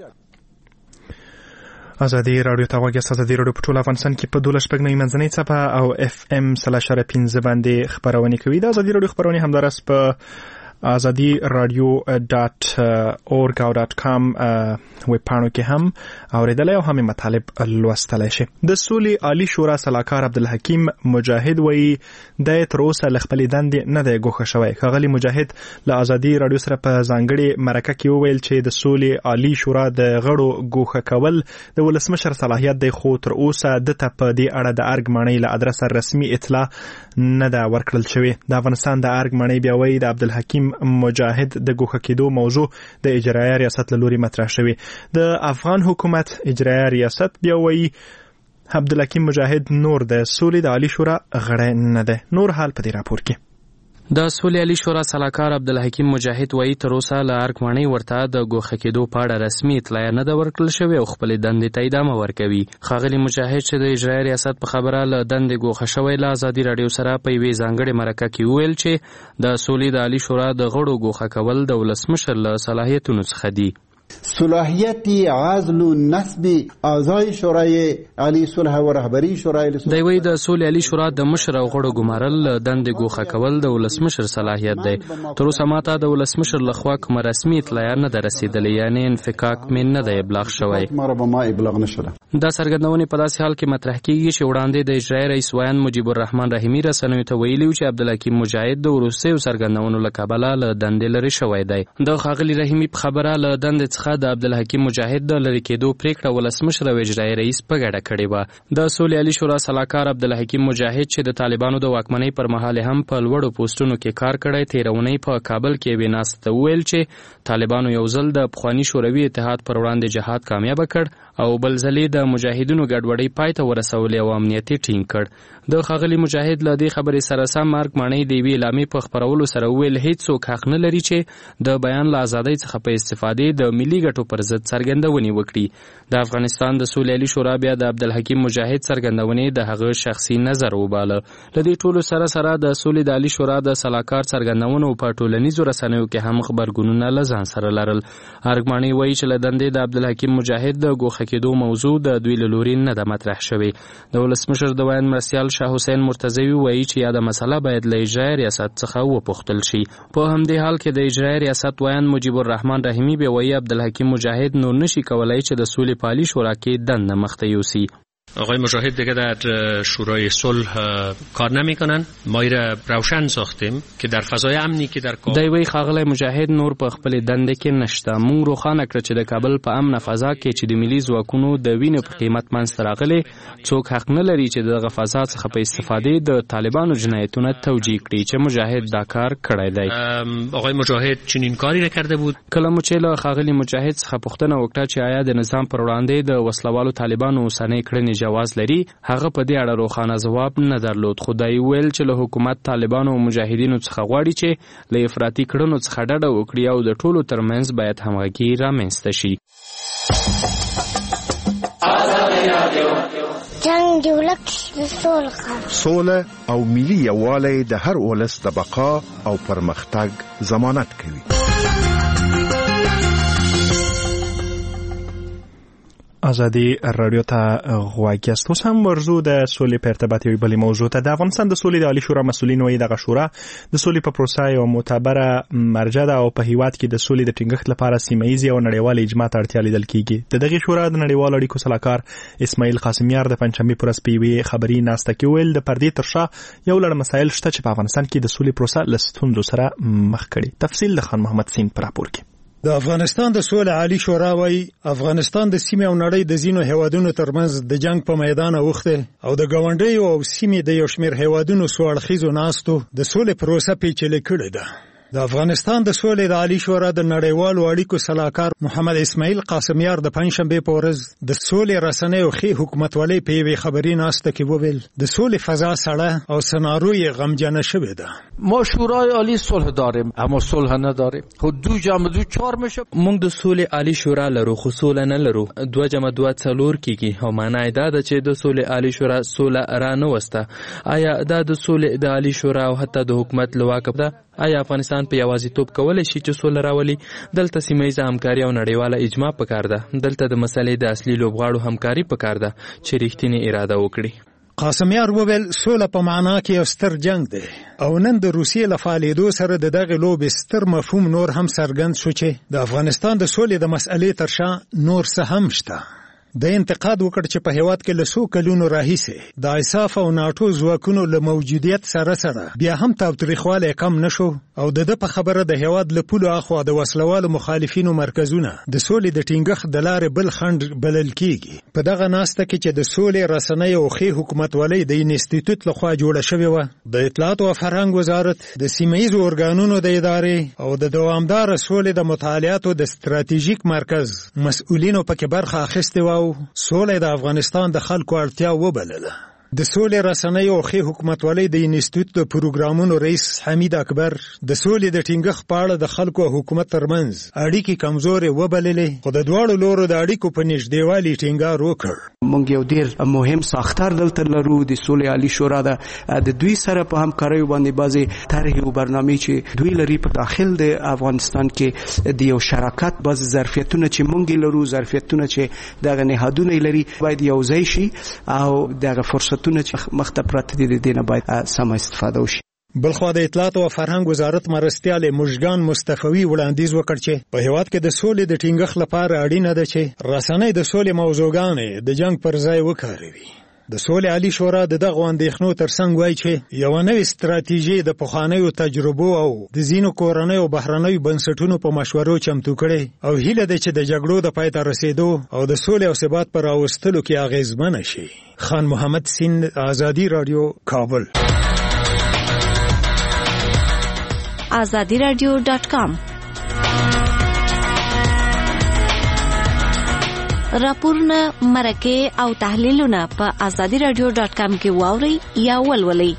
ازادي رادیو ته غوږ یاست. ازادي رادیو په ټول افغانستان کې په دولس شپږ نوي منځنۍ څپه او اف ام سل اشاره پنځه باندې خپرونې کوي. د ازادي رادیو خپرونې همداراز په ازادي رادیو ډاټ اورګ او ډاټ کام ویب پاڼو کې هم اوریدلای او هم مطالب لوستلای شي. د سولې عالی شورا سلاکار عبدالحکیم مجاهد وایي د تر اوسه له خپلې دندې نه دی ګوښه شوی. ښاغلي مجاهد له ازادي رادیو سره په ځانګړې مرکه کې وویل چې د سولې عالی شورا د غړو ګوښه کول د ولسمشر صلاحیت دی، خو تر اوسه دته په دې اړه د ارګ ماڼۍ له ادرسه رسمي اطلاع نه ده ورکړل شوې. د افغانستان د ارګ ماڼۍ بیا وایي د عبدالحکیم مجاهد د ګوښه کېدو موضوع د اجرایه ریاست له لوري مطرح شوې. د افغان حکومت اجرایه ریاست بیا وایي عبدالحکیم مجاهد نور د سولې د عالی شورا غړی نه دی. نور حال په دې راپور کې. د سولې عالی شورا سلاکار عبدالحکیم مجاهد وایي تر اوسه له ارګمنۍ ورته د ګوښه کېدو په اړه رسمي اطلاع نه ده ورکړل شوې او خپلې دندې ته ادامه ورکوي. ښاغلي مجاهد چې د اجرایي ریاست په خبره له دندې ګوښه شوی له ازادي راډیو سره په یوې ځانګړې مرکه کې وویل چې د سولې د عالی شورا د غړو ګوښه کول د ولسمشر له صلاحیتونو څخه دي. صلاحیت عزل و نصب اعضای شورای عالی صلح و رهبری شورای صلح دی وی د سولې عالی شورا د مشر او غړو ګمارل دندې ګوښه کول د ولسمشر صلاحیت دی. تر اوسه ماته د ولسمشر لخوا کومه رسمي اطلاع نه ده رسیدلې، یعنی انفکاک من نه دی ابلاغ شوی. ما به ما ابلاغ نشده. دا څرګندونې په داسې حال کې مطرح کیږي چې وړاندې د اجرایي رئیس ویان مجیب الرحمن رحیمي رسنیو ته ویلي چې عبدالحکیم مجاهد د وروستیو څرګندونو له کبله له دندې لرې شوی دی. د ښاغلي رحیمي په خبره له دندې څخه د عبدالحکیم مجاهد د لرې کېدو پریکړه ولسمشر او اجرایي رئیس په ګډه کړې وه. د سولې عالی شورا سلاکار عبدالحکیم مجاهد چې د طالبانو د واکمنۍ پر مهال هم په لوړو پوسټونو کې کار کړی، تېرونۍ په کابل کې یوې ناستې ته وویل چې طالبانو یو ځل د پخواني شوروي اتحاد پر وړاندې جهاد کامیابه کړ او بل ځل یې د مجاهدینو ګډوډۍ پای ته ورسولې او امنیت یې ټینګ کړ. د ښاغلي مجاهد له دې خبرې سره سم ارګمنۍ د یوې اعلامیې په خپرولو سره وویل هیڅوک حق نه لري چې د بیان له ازادۍ څخه په استفادې د ملي ګټو پر ضد څرګندونې وکړي. د افغانستان د سولې عالی شورا بیا د عبدالحکیم مجاهد څرګندونې د هغه شخصي نظر وباله. له دې ټولو سره سره د سولې د عالی شورا د سلاکار څرګندونو په ټولنیزو رسنیو کې هم خبرګونونه له ځان سره لرل. ارګمنۍ وایي چې له دندې د عبدالحکیم مجاهد د ګوښه کېدو موضوع د دوی له لوري نه ده مطرح شوې. د ولسمشر د ویان مرستیال شاه حسین مرتضوي وایي چې یاده مسله باید له اجرایي ریاست څخه وپوښتل شي. په همدې حال کې د اجرایي ریاست ویان مجیب الرحمن رحیمي بیا وایي عبدالحکیم مجاهد نور نشي کولای چې د سولې په عالی شورا کې دنده مخته یوسي. آقای مجاهد دیگه در شورای صلح کار نمیکنن. ما را روشن ساختیم که در فضای امنی که در کابل دی وی ښاغلی مجاهد نور په خپل دنده کې نشته. مونږ روښانه کړ چې د کابل په امن فضا کې چې د ملي ځواکونو د وینې په قیمت منځته راغلي، څوک حق نه لري چې دغه فضا څخه په استفادې د طالبانو جنایتونه توجیه کړي چې مجاهد دا کار کړی دی. آقای مجاهد چنین کاری را کرده بود. کله مو چې له ښاغلي مجاهد څخه پوښتنه وکړه چې آیا د نظام پر وړاندې د وسلوالو طالبانو اوسنۍ کړنې جواز لري، هغه په دې اړه روښانه ځواب نه درلود. خو دا یې ویل چې له حکومت، طالبانو او مجاهدینو څخه غواړي چې له افراطي کړنو څخه ډډه وکړي او د ټولو ترمنځ باید همغږي رامنځته شي. جنگ جوړک سوله او ملي یووالی د هر ولس د بقا او پرمختګ ضمانت کوي. ازادي رادیو ته غواړي است. اوس هم ورزو د سولې په ارتباط یو بل موضوع ته د افغانستان د سولې د عالی شورا مسؤلین وایي دغه شورا د سولې په پروسه یو معتبره مرجع ده او په هیواد کې د سولې د ټینګښت لپاره سیمه‌ایزي او نړیوال اجماع ته اړتیا لیدل کیږي. د دغه شورا د نړیوال اړیکو سلاکار اسماعیل قاسمیار د پنځمې پر سپیوي خبري ناسته کې ویل د پردې ترشا یو لړ مسایل شته چې په افغانستان کې د سولې پروسه لستوندو سره مخ کړي. تفصیل د خان محمد سین پر راپور کې. د افغانستان د سولې عالی شورا وايي افغانستان د سیمې او نړۍ د ځینو هیوادونو ترمنځ د جنگ په میدان اوخته او د ګاونډیو او سیمې د یو شمېر هیوادونو سو اړخیزو ناستو د سولې پروسه پیچلې کړې ده. د افغانستان د سولې د عالی شورا د نړیوالو اړیکو سلاکار محمد اسماعیل قاسمیار د پنځشنبه په ورځ د سولې رسنۍ او خي حکومتولۍ په یوې خبري ناسته کې وویل د سولې فضا سړه او سناروی غمجنه شوې ده. ما شورای عالی صلح داریم اما صلح نداریم. خو دو جمع دو چهار میشه. موږ د سولې عالی شورا لرو خو صلح نه لرو. دوه جمع دوه څلور کیږي او معنی دا ده چې د سولې عالی شورا صلح را نه وسته. آیا دا د سولې د عالی شورا او حتی د حکومت لواک ده؟ آیا افغانستان په یوازیتوب کولای شي چې سوله راولي؟ دلته سیمه‌ایزه همکاري او نړیواله اجماع پکار ده. دلته د مسلې د اصلي لوبغاړو همکاري پکار ده چې رښتینی اراده وکړي. قاسمیار وویل سوله په معنا کې یو ستر جنگ دی او نن د روسیې له فعالیدو سره د دغه لوبې ستر مفهوم نور هم څرګند شو چې د افغانستان د سولې د مسئلې تر شا نور څه هم شته. د انتقاد وکړ چې په هیواد کې له څو کلونو راهیسې د ایساف او ناټو ځواکونو له موجودیت سره سره بیا هم تاوتریخوالی کم نشو او د ده په خبره د هیواد له پولو اخوا د وسلوالو مخالفینو مرکزونه د سولې د ټینګښت د لارې بل خنډ بلل کیږي. په دغه ناسته کې چې د سولې رسنۍ او خي حکومتولۍ د انسټیټیوټ لخوا جوړه شوې وه، د اطلاعات او فرهنګ وزارت، د سیمه‌ایزو ارګانونو د ادارې او د دوامداره سولې د مطالعاتو د ستراتیژیک مرکز مسؤلینو پکې برخه اخیستې وه. سوله د افغانستان د خلکو اړتیا وبلله. د سولې رسنۍ او ښې حکومتولۍ د انسټیټیوټ د پروګرامونو رئیس حمید اکبر د سولې د ټینګښت په اړه د خلکو او حکومت ترمنځ اړیکې کمزورې وبللې، خو د دواړو لورو د اړیکو په نږدېوالي ټینګار وکړ. موږ یو ډېر مهم ساختار دلته لرو د سولې عالی شورا ده، د دوی سره په همکارۍ باندې بعضې طرحې او برنامې چې دوی لري په داخل د افغانستان کې د یو شراکت بعضې ظرفیتونه چې موږ لرو، ظرفیتونه چې دغه نهادونه لري باید یو ځای شي او دغه فرصتونه چې مخته پراته دي د دې نه باید سمه استفاده وشي. بلخوا د اطلاعات او فرهنګ وزارت مرستیال مژگان مصطفی وړاندیز وکړ چې په هیواد کې د سولې د ټینګښت لپاره اړینه ده چې رسنۍ د سولې موضوعګانې د جنگ پر ځای وکاروي. د سولې عالی شورا د دغه اندېښنو ترڅنګ وایي چې یو نوې ستراتیژي د پخوانیو تجربو او د ځینو کورنیو او بهرنیو بنسټونو په مشورو چمتو کړي او هیله ده چې د جګړو د پای ته رسیدو او د سولې او ثبات پر راوستلو کې اغیزمنه شي. خان محمد سین، آزادی رادیو، کابل. آزادی رادیو ډاٹ کام راپورونه، مرکې او تحلیلونه په آزادی رادیو ډاٹ کام کې واورئ یا ولولئ.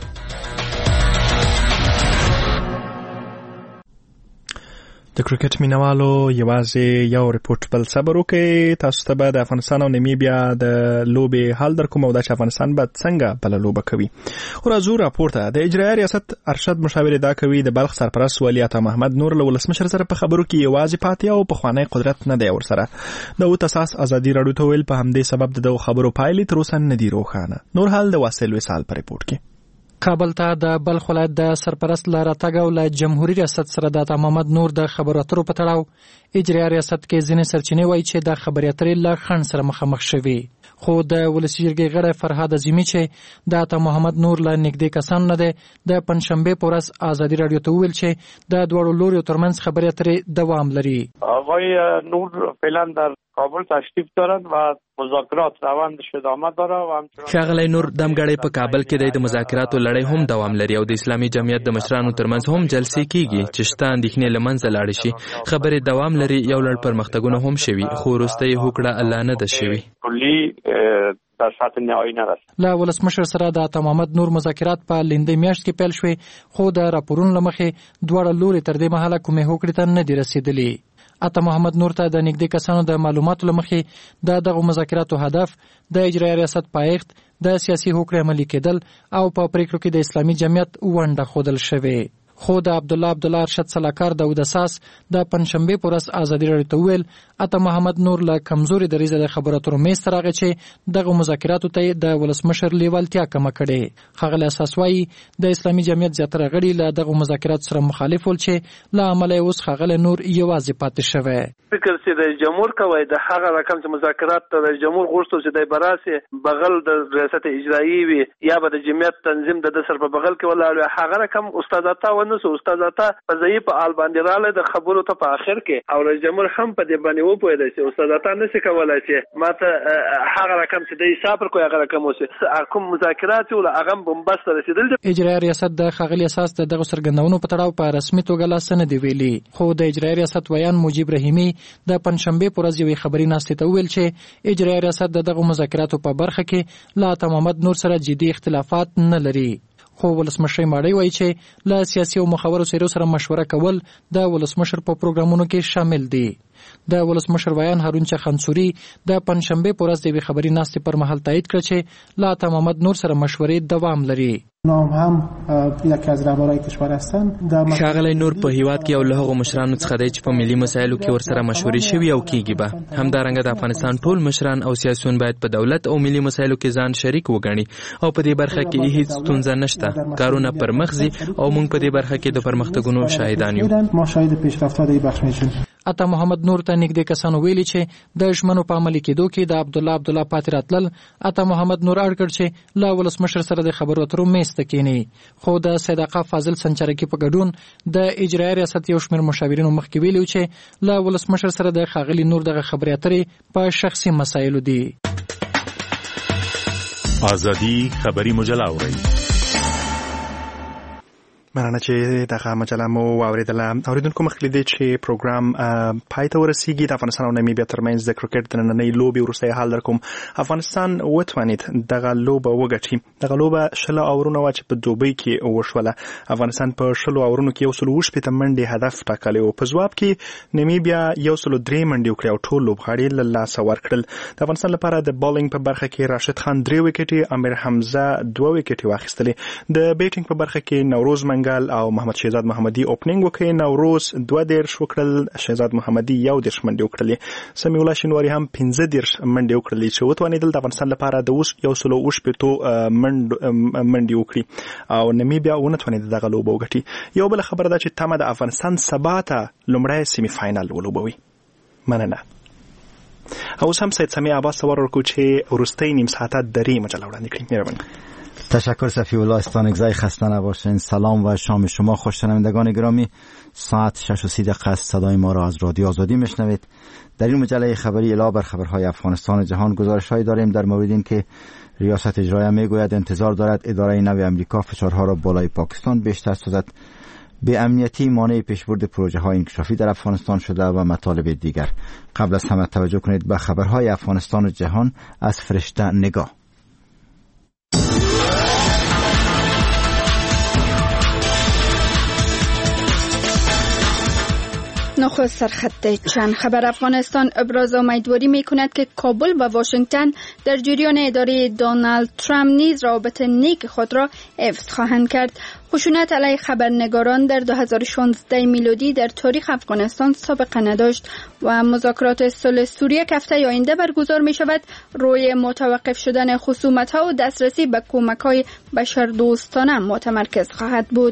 د کرکټ مینوالو یوازې یو ریپورت بل صبر وکړئ. تاسو ته به د افغانستان او نمیبیا د لوبې حال در کوم او دا چې افغانستان به څنګه بله لوبه کوي. خو راځو راپورته. د اجرایي ریاست ارشد مشاور ادعا کوي د بلخ سرپرست والي عطا محمد نور له ولسمشر سره په خبرو کې یوازې پاتې او پخوانی قدرت نه دی ورسره. د اوت اساس ازادي راډیو ته ویل په همدې سبب د خبرو پایلې تر اوسه نه دي روښانه. نور حال د واصل وصال په ریپورت کې. کابل ته د بلخ ولایت د سرپرست له راتګ او له جمهوریت ریاست سره د عطا محمد نور د خبرو اترو په تړاو اجرایي ریاست کې ځینې سرچینې وایي چې د خبرې اترې له خنډ سره مخامخ شوي. خو د ولسي جرګې غړی فرهاد عظیمي چې د عطا محمد نور له نږدې کسان نه دی، د پنجشنبه په ورځ آزادي راډیو ته وویل چې د دواړو لوریو ترمنځ خبرې اترې دوام لري. آقای نور فعلا در کابل تشریف دارند و مذاکرات روند ادامه داره و همچنان ښاغلی نور دمګړی په کابل کې د مذاکراتو لړۍ هم دوام لري او د اسلامي جمعیت د مشرانو ترمنځ هم جلسې کیږي چې شته اندېښنې له منځه لاړې شي. خبرې دوام لري، یو لړ پرمختګونه هم شوي، خو وروسته یې هوکړه الله نه ده شوي. در سطح نهایی نرسید. له ولسمشر سره د عطا محمد نور مذاکرات په لندې میاشت کې پیل شوې، خو د راپورونو له مخې دواړه لوري تر دې مهاله کومې هوکړې ته نه دي رسېدلي. عطا محمد نور ته د نږدې کسانو د معلوماتو له مخې د دغو مذاکراتو هدف د اجرایي ریاست پایښت، د سیاسي هوکړې عملي کېدل او په پریکړو کې د اسلامي جمعیت ونډه ښودل شوې. خو د عبدالله عبدالله ارشد سلاکار د اود اساس د پنجشنبه په ورځ آزادي راډیو ته وویل عطا محمد نور له کمزوري دریځه د خبرو اترو میز ته راغی چې دغه مذاکراتو ته د ولسمشر لیوالتیا کمه کړې. ښاغلی اساس وایي د اسلامي جمعیت زیاتره غړي له دغه مذاکراتو سره مخالف ول چې له امله اوس ښاغلی نور یوازې پاتې شوی. فکر چې د جمهور کوي د هغه رقم چې مذاکرات ته د جمهور غوښتل چې د براسه بغل د ریاست اجرایی وي یا به د جمعیت تنظیم د سر په بغل کې ولاړ هغه رقم استاد عطا ونه سو استاد عطا په ځای په آل باندې رااله د خبرو ته په اخر کې او رئیس جمهور هم په دې باندې و پوهېد چې استاد عطا نشي کولای چې ماته هغه رقم چې د حساب پر کوی هغه رقم اوسه کوم مذاکرات ول هغه بمبست رسیدل. اجرایي ریاست د ښاغلي اساس د دغه څرګندونو په تړاو په رسمي توګه لاس نه دی ویلي، خو د اجرایي ریاست ویان مجیب رحیمی د پنجشنبه په ورځ یوې خبري ناستې ته ویل چې اجرایي ریاست د دغه مذاکراتو په برخه کې له عطا محمد نور سره جدي اختلافات نه لري. خو ولسمشر ماړی وایي چې له سیاسي او مخابرو سره سره مشوره کول د ولسمشر په پروګرامونو کې شامل دي. د ولسمشر ویان هارون چخانسوري د پنجشنبه په ورځ د یوې خبري ناستې پر مهال تایید کړ چې له عطا محمد نور سره مشورې دوام لري. نام هم یکی از رهبرای کشور هستند. ښاغلی نور په هیواد کې یو له هغو مشرانو څخه دی چې په ملي مسایلو کې ورسره مشورې شوي او کیږي به. همدارنګه د افغانستان ټول مشران او سیاسیون باید په دولت او ملي مسایلو کې ځان شریک وګڼي او په دې برخه کې هیڅ ستونزه نشته. کارونه پر مخ ځي او موږ په دې برخه کې د پرمختګونو شاهدان یو. ما شاهد پیشرفت‌های این بخش میشیم. عطا محمد نور ته نږدې کسانو ویلي چې د ژمنو په عملي کېدو کې د عبدالله عبدالله پاتې راتلل. عطا محمد نور اړ کړ چې له ولسمشر سره د خبرو اترو میز ته کینی، خو د صدقه فاضل سنچرکی په ګډون د اجرایي ریاست یو شمېر مشاورینو مخکې ویلي چې له ولسمشر سره د ښاغلي نور دغه خبرې اترې په شخصي مسایلو دي. آزادی خبری مجله اورئ. مننه چې دغه مجله مو واوریدله. اوریدونکو مخکې دې چې پروګرام پای ته ورسیږي د افغانستان او نامیبیا ترمنځ د کرکټ د نننۍ لوبې وروستی حال در کوم. افغانستان وتوانید دغه لوبه وګټي. دغه لوبه شل اورونه وا چې په دوبۍ کې وشوله. افغانستان په شل اورونو کې یو سل او شپږ منډې هدف ټاکلی و. په ځواب کې نامیبیا یو سل او درې منډې وکړې او ټول لوبغاړي له لاسه ورکړل. د افغانستان لپاره د بالینګ په برخه کې راشد خان درې وکټې، امیر حمزه دوه وکټې واخیستلې. د بیټینګ په برخه کې نوروز منګل او محمد شهزاد محمدي اوپننګ وکړي. نوروز دوه دیرش وکړل، شهزاد محمدي یو دیرش منډې وکړلې. سمیع الله شینواري هم پنځه دیرش منډې وکړلې چې وتوانېدل د افغانستان لپاره د اوس یو سل او شپږ منډې وکړي او نامیبیا ونه توانېده دغه لوبه وګټي. یو بل خبره ده چې تمه د افغانستان سبا ته لومړی سیمي فاینل ولوبوي. مننه. اوس هم سید سمیع عباس سوار ورکو چې وروستی نیم ساعته درې مجله وړاندې کړي. مهرباني. تشکر صفی الله استانگزای، خسته نباشین. سلام و شام شما خوش شنوندگان گرامی. ساعت شش و سی دقیقه است. صدای ما را از رادیو آزادی میشنوید. در این مجله خبری علاوه بر خبرهای افغانستان جهان گزارش‌هایی داریم در مورد این که ریاست اجراییه میگوید انتظار دارد اداره نو امریکا فشارها را بالای پاکستان بیشتر سازد. به امنیتی مانع پیشبرد پروژه های انکشافی در افغانستان شده و مطالب دیگر. قبل از همه توجه کنید به خبرهای افغانستان و جهان از فرشته نگاه. نخست سرخط چند خبر. افغانستان ابراز امیدواری می کند که کابل و واشنگتن در جریان اداره دونالد ترامپ نیز روابط نیک خود را حفظ خواهند کرد. خشونت علیه خبرنگاران در دو هزار و شانزده میلادی در تاریخ افغانستان سابقه نداشت و مذاکرات صلح سوریه که هفته آینده برگزار می شود روی متوقف شدن خصومت ها و دسترسی به کمک های بشردوستانه متمرکز خواهد بود.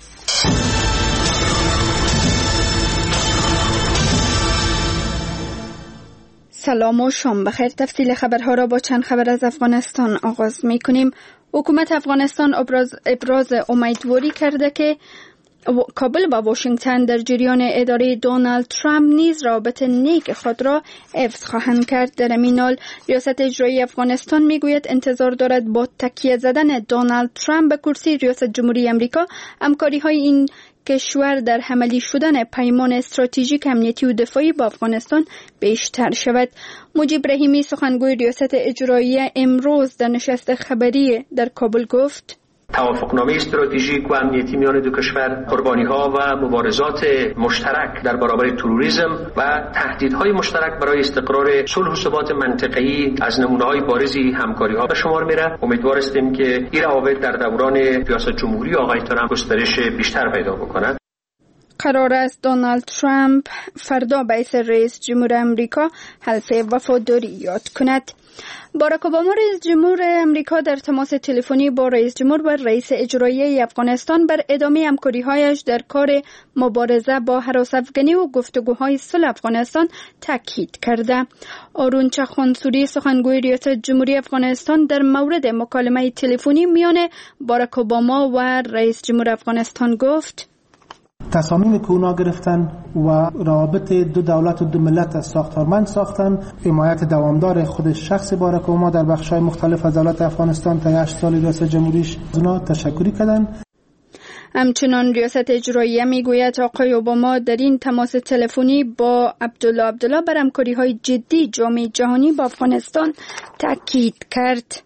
سلام و شام بخیر. تفصیل خبرها را با چند خبر از افغانستان آغاز می کنیم. حکومت افغانستان ابراز, ابراز امیدواری کرده که کابل و واشنگتن در جریان اداره دونالد ترامپ نیز روابط نیک خود را حفظ خواهند کرد. در همین حال ریاست اجرایی افغانستان میگوید انتظار دارد با تکیه زدن دونالد ترامپ به کرسی ریاست جمهوری آمریکا همکاری های این کشور در عملی شدن پیمان استراتژیک امنیتی و دفاعی با افغانستان بیشتر شود. مجیب رحیمی سخنگوی ریاست اجرایی امروز در نشست خبری در کابل گفت توافقنامه استراتژیک و امنیتی میان دو کشور قربانی‌ها و مبارزات مشترک در برابر تروریسم و تهدیدهای مشترک برای استقرار صلح و ثبات منطقه‌ای از نمونه‌های بارزی همکاری‌ها به شمار میره. امیدوار هستیم که این روابط در دوران ریاست جمهوری آقای ترامپ گسترش بیشتر پیدا بکند. قرار است دونالد ترامپ فردا به حیث رئیس جمهور آمریکا حلف وفاداری یاد کند. باراک اوباما رئیس جمهور آمریکا در تماس تلفنی با رئیس جمهور و رئیس اجرایی افغانستان بر ادامه همکاری‌هایش در کار مبارزه با هراس‌افکنی و گفتگوهای صلح افغانستان تاکید کرده. آرون چخانسوری سخنگوی ریاست جمهوری افغانستان در مورد مکالمه تلفنی میان باراک اوباما و رئیس جمهور افغانستان گفت تصامیم که اونا گرفتن و روابط دو دولت و دو ملت ساختارمند ساختن، حمایت دوامدار خود شخص باراک اوباما در بخش‌های مختلف از دولت افغانستان تا هشت سال ریاست جمهوریش اونا تشکری کردن. همچنان ریاست اجراییه میگوید آقای اوباما در این تماس تلفنی با عبدالله عبدالله بر همکاری‌های جدی جامعه جهانی با افغانستان تاکید کرد.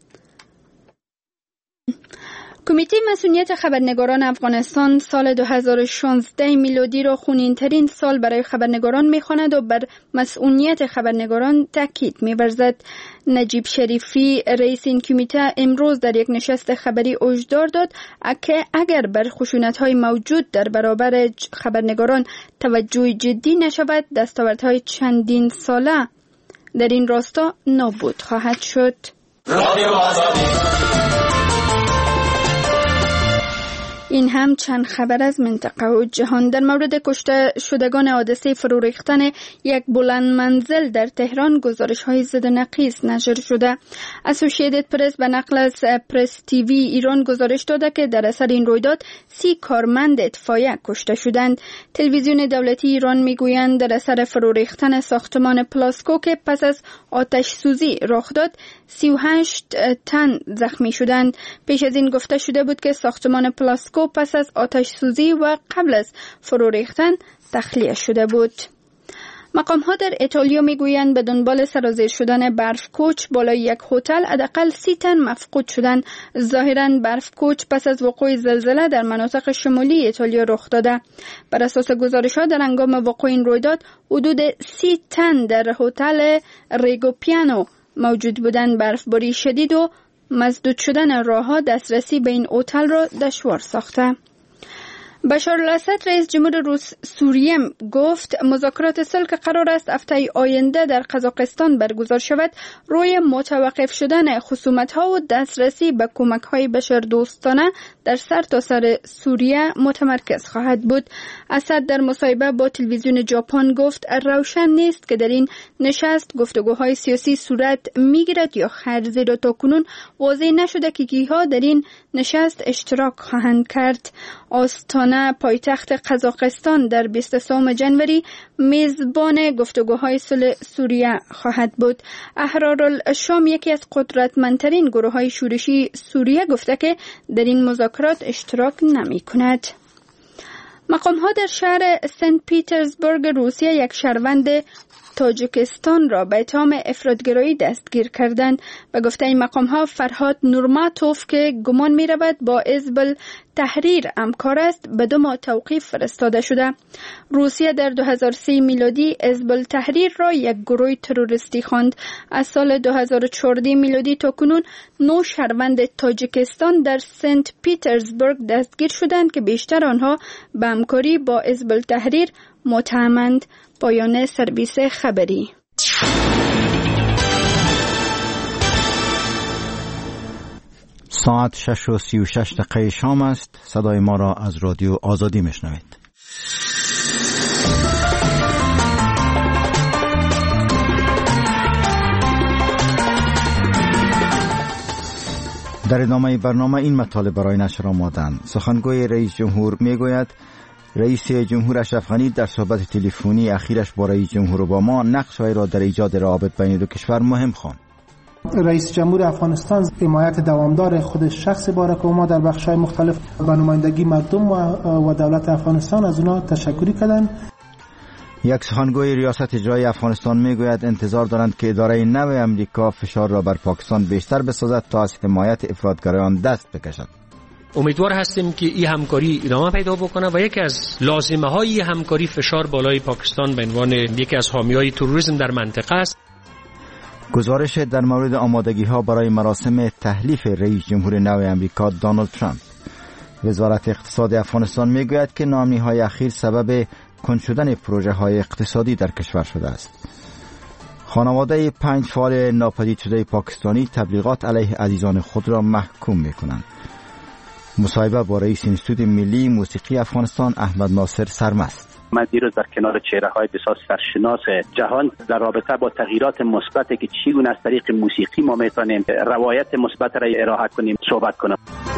کمیته مسئولیت خبرنگاران افغانستان سال دو هزار و شانزده میلادی را خونین‌ترین سال برای خبرنگاران می‌خواند و بر مسئولیت خبرنگاران تاکید می‌ورزد. نجیب شریفی رئیس این کمیته امروز در یک نشست خبری هشدار داد که اگر بر خشونت‌های موجود در برابر خبرنگاران توجه جدی نشود دستاوردهای چندین ساله در این راستا نابود خواهد شد. این هم چند خبر از منطقه و جهان. در مورد کشته شدگان حادثه فرو ریختن یک بلند منزل در تهران گزارش های زد و نقیص نشر شده. اسوسییتد پرس به نقل از پرس تیوی ایران گزارش داده که در اثر این رویداد سی کارمند اطفایه کشته شدند. تلویزیون دولتی ایران میگویند در اثر فرو ریختن ساختمان پلاسکو که پس از آتش سوزی رخ داد سی و هشت تن زخمی شدند. پیش از این گفته شده بود که ساختمان پلاسکو مسکو پس از آتش سوزی و قبل از فرو ریختن تخلیه شده بود. مقام ها در ایتالیا می گویند به دنبال سرازیر شدن برف کوچ بالای یک هتل حداقل سی تن مفقود شدند. ظاهراً برف کوچ پس از وقوع زلزله در مناطق شمالی ایتالیا رخ داده. بر اساس گزارش ها در هنگام وقوع این رویداد حدود سی تن در هتل ریگوپیانو موجود بودند. برفباری شدید و مسدود شدن راهها دسترسی به این هتل را دشوار ساخته. بشار الاسد رئیس جمهور روس سوریه گفت مذاکرات صلح که قرار است هفته آینده در قزاقستان برگزار شود روی متوقف شدن خصومت‌ها و دسترسی به کمک‌های بشردوستانه در سرتاسر سوریه متمرکز خواهد بود. اسد در مصاحبه با تلویزیون ژاپن گفت روشن نیست که در این نشست گفتگوهای سیاسی صورت می‌گیرد یا خیر، زیرا تاکنون واضح نشده که کیها در این نشست اشتراک خواهند کرد. آستانه پایتخت قزاقستان در بیست و سه جنوری میزبان گفتگوهای صلح سوریه خواهد بود. احرارالشام یکی از قدرتمندترین گروه‌های شورشی سوریه گفته که در این مذاکرات اشتراک نمی کند. مقام‌ها در شهر سنت پیترزبورگ روسیه یک شهروند تاجیکستان را به اتهام افراط‌گرایی دستگیر کردند. به گفته این مقام‌ها فرهاد نورماتوف که گمان می‌رود با حزب التحریر همکار است به دو ماه توقیف فرستاده شده. روسیه در دو هزار و سه میلادی حزب التحریر را یک گروه تروریستی خواند. از سال دو هزار و چهارده میلادی تا کنون نه شهروند تاجیکستان در سنت پیترزبورگ دستگیر شدند که بیشتر آنها به همکاری با حزب التحریر متهمند. پایان سرویس خبری. ساعت شش و سی و شش دقیقه شام است. صدای ما را از رادیو آزادی میشنوید. در ادامه برنامه این مطالب برای نشر آمدند. سخنگوی رئیس جمهور میگوید رئیس جمهور اشرف غنی در صحبت تلفنی اخیرش با رئیس جمهور اوباما نقش وی را در ایجاد روابط بین دو کشور مهم خواند. رئیس جمهور افغانستان حمایت دوامدار خود شخص باراک اوباما در بخش‌های مختلف به نمایندگی مردم و دولت افغانستان از اونا تشکری کردند. یک سخنگوی ریاست اجرایی افغانستان میگوید انتظار دارند که اداره نو امریکا فشار را بر پاکستان بیشتر بسازد تا از حمایت افراطگرایان دست بکشد. امیدوار هستیم که این همکاری ادامه پیدا بکنه و یکی از لازمه های همکاری فشار بالای پاکستان به عنوان یکی از حامیای تروریسم در منطقه است. گزارش در مورد آمادگی ها برای مراسم تحلیف رئیس جمهور نو امریکا دونالد ترامپ. وزارت اقتصاد افغانستان میگوید که ناامنی های اخیر سبب کند شدن پروژه های اقتصادی در کشور شده است. خانواده پنج فعال ناپدید شده پاکستانی تبلیغات علیه عزیزان خود را محکوم میکنند. مصاحبه با رئیس انستیتوت ملی موسیقی افغانستان احمد ناصر سرمست. من دیروز در کنار چهره‌های بسیار سرشناس جهان در رابطه با تغییرات مثبتی که چگونه از طریق موسیقی ما میتونیم روایت مثبت را ارائه کنیم صحبت کنم.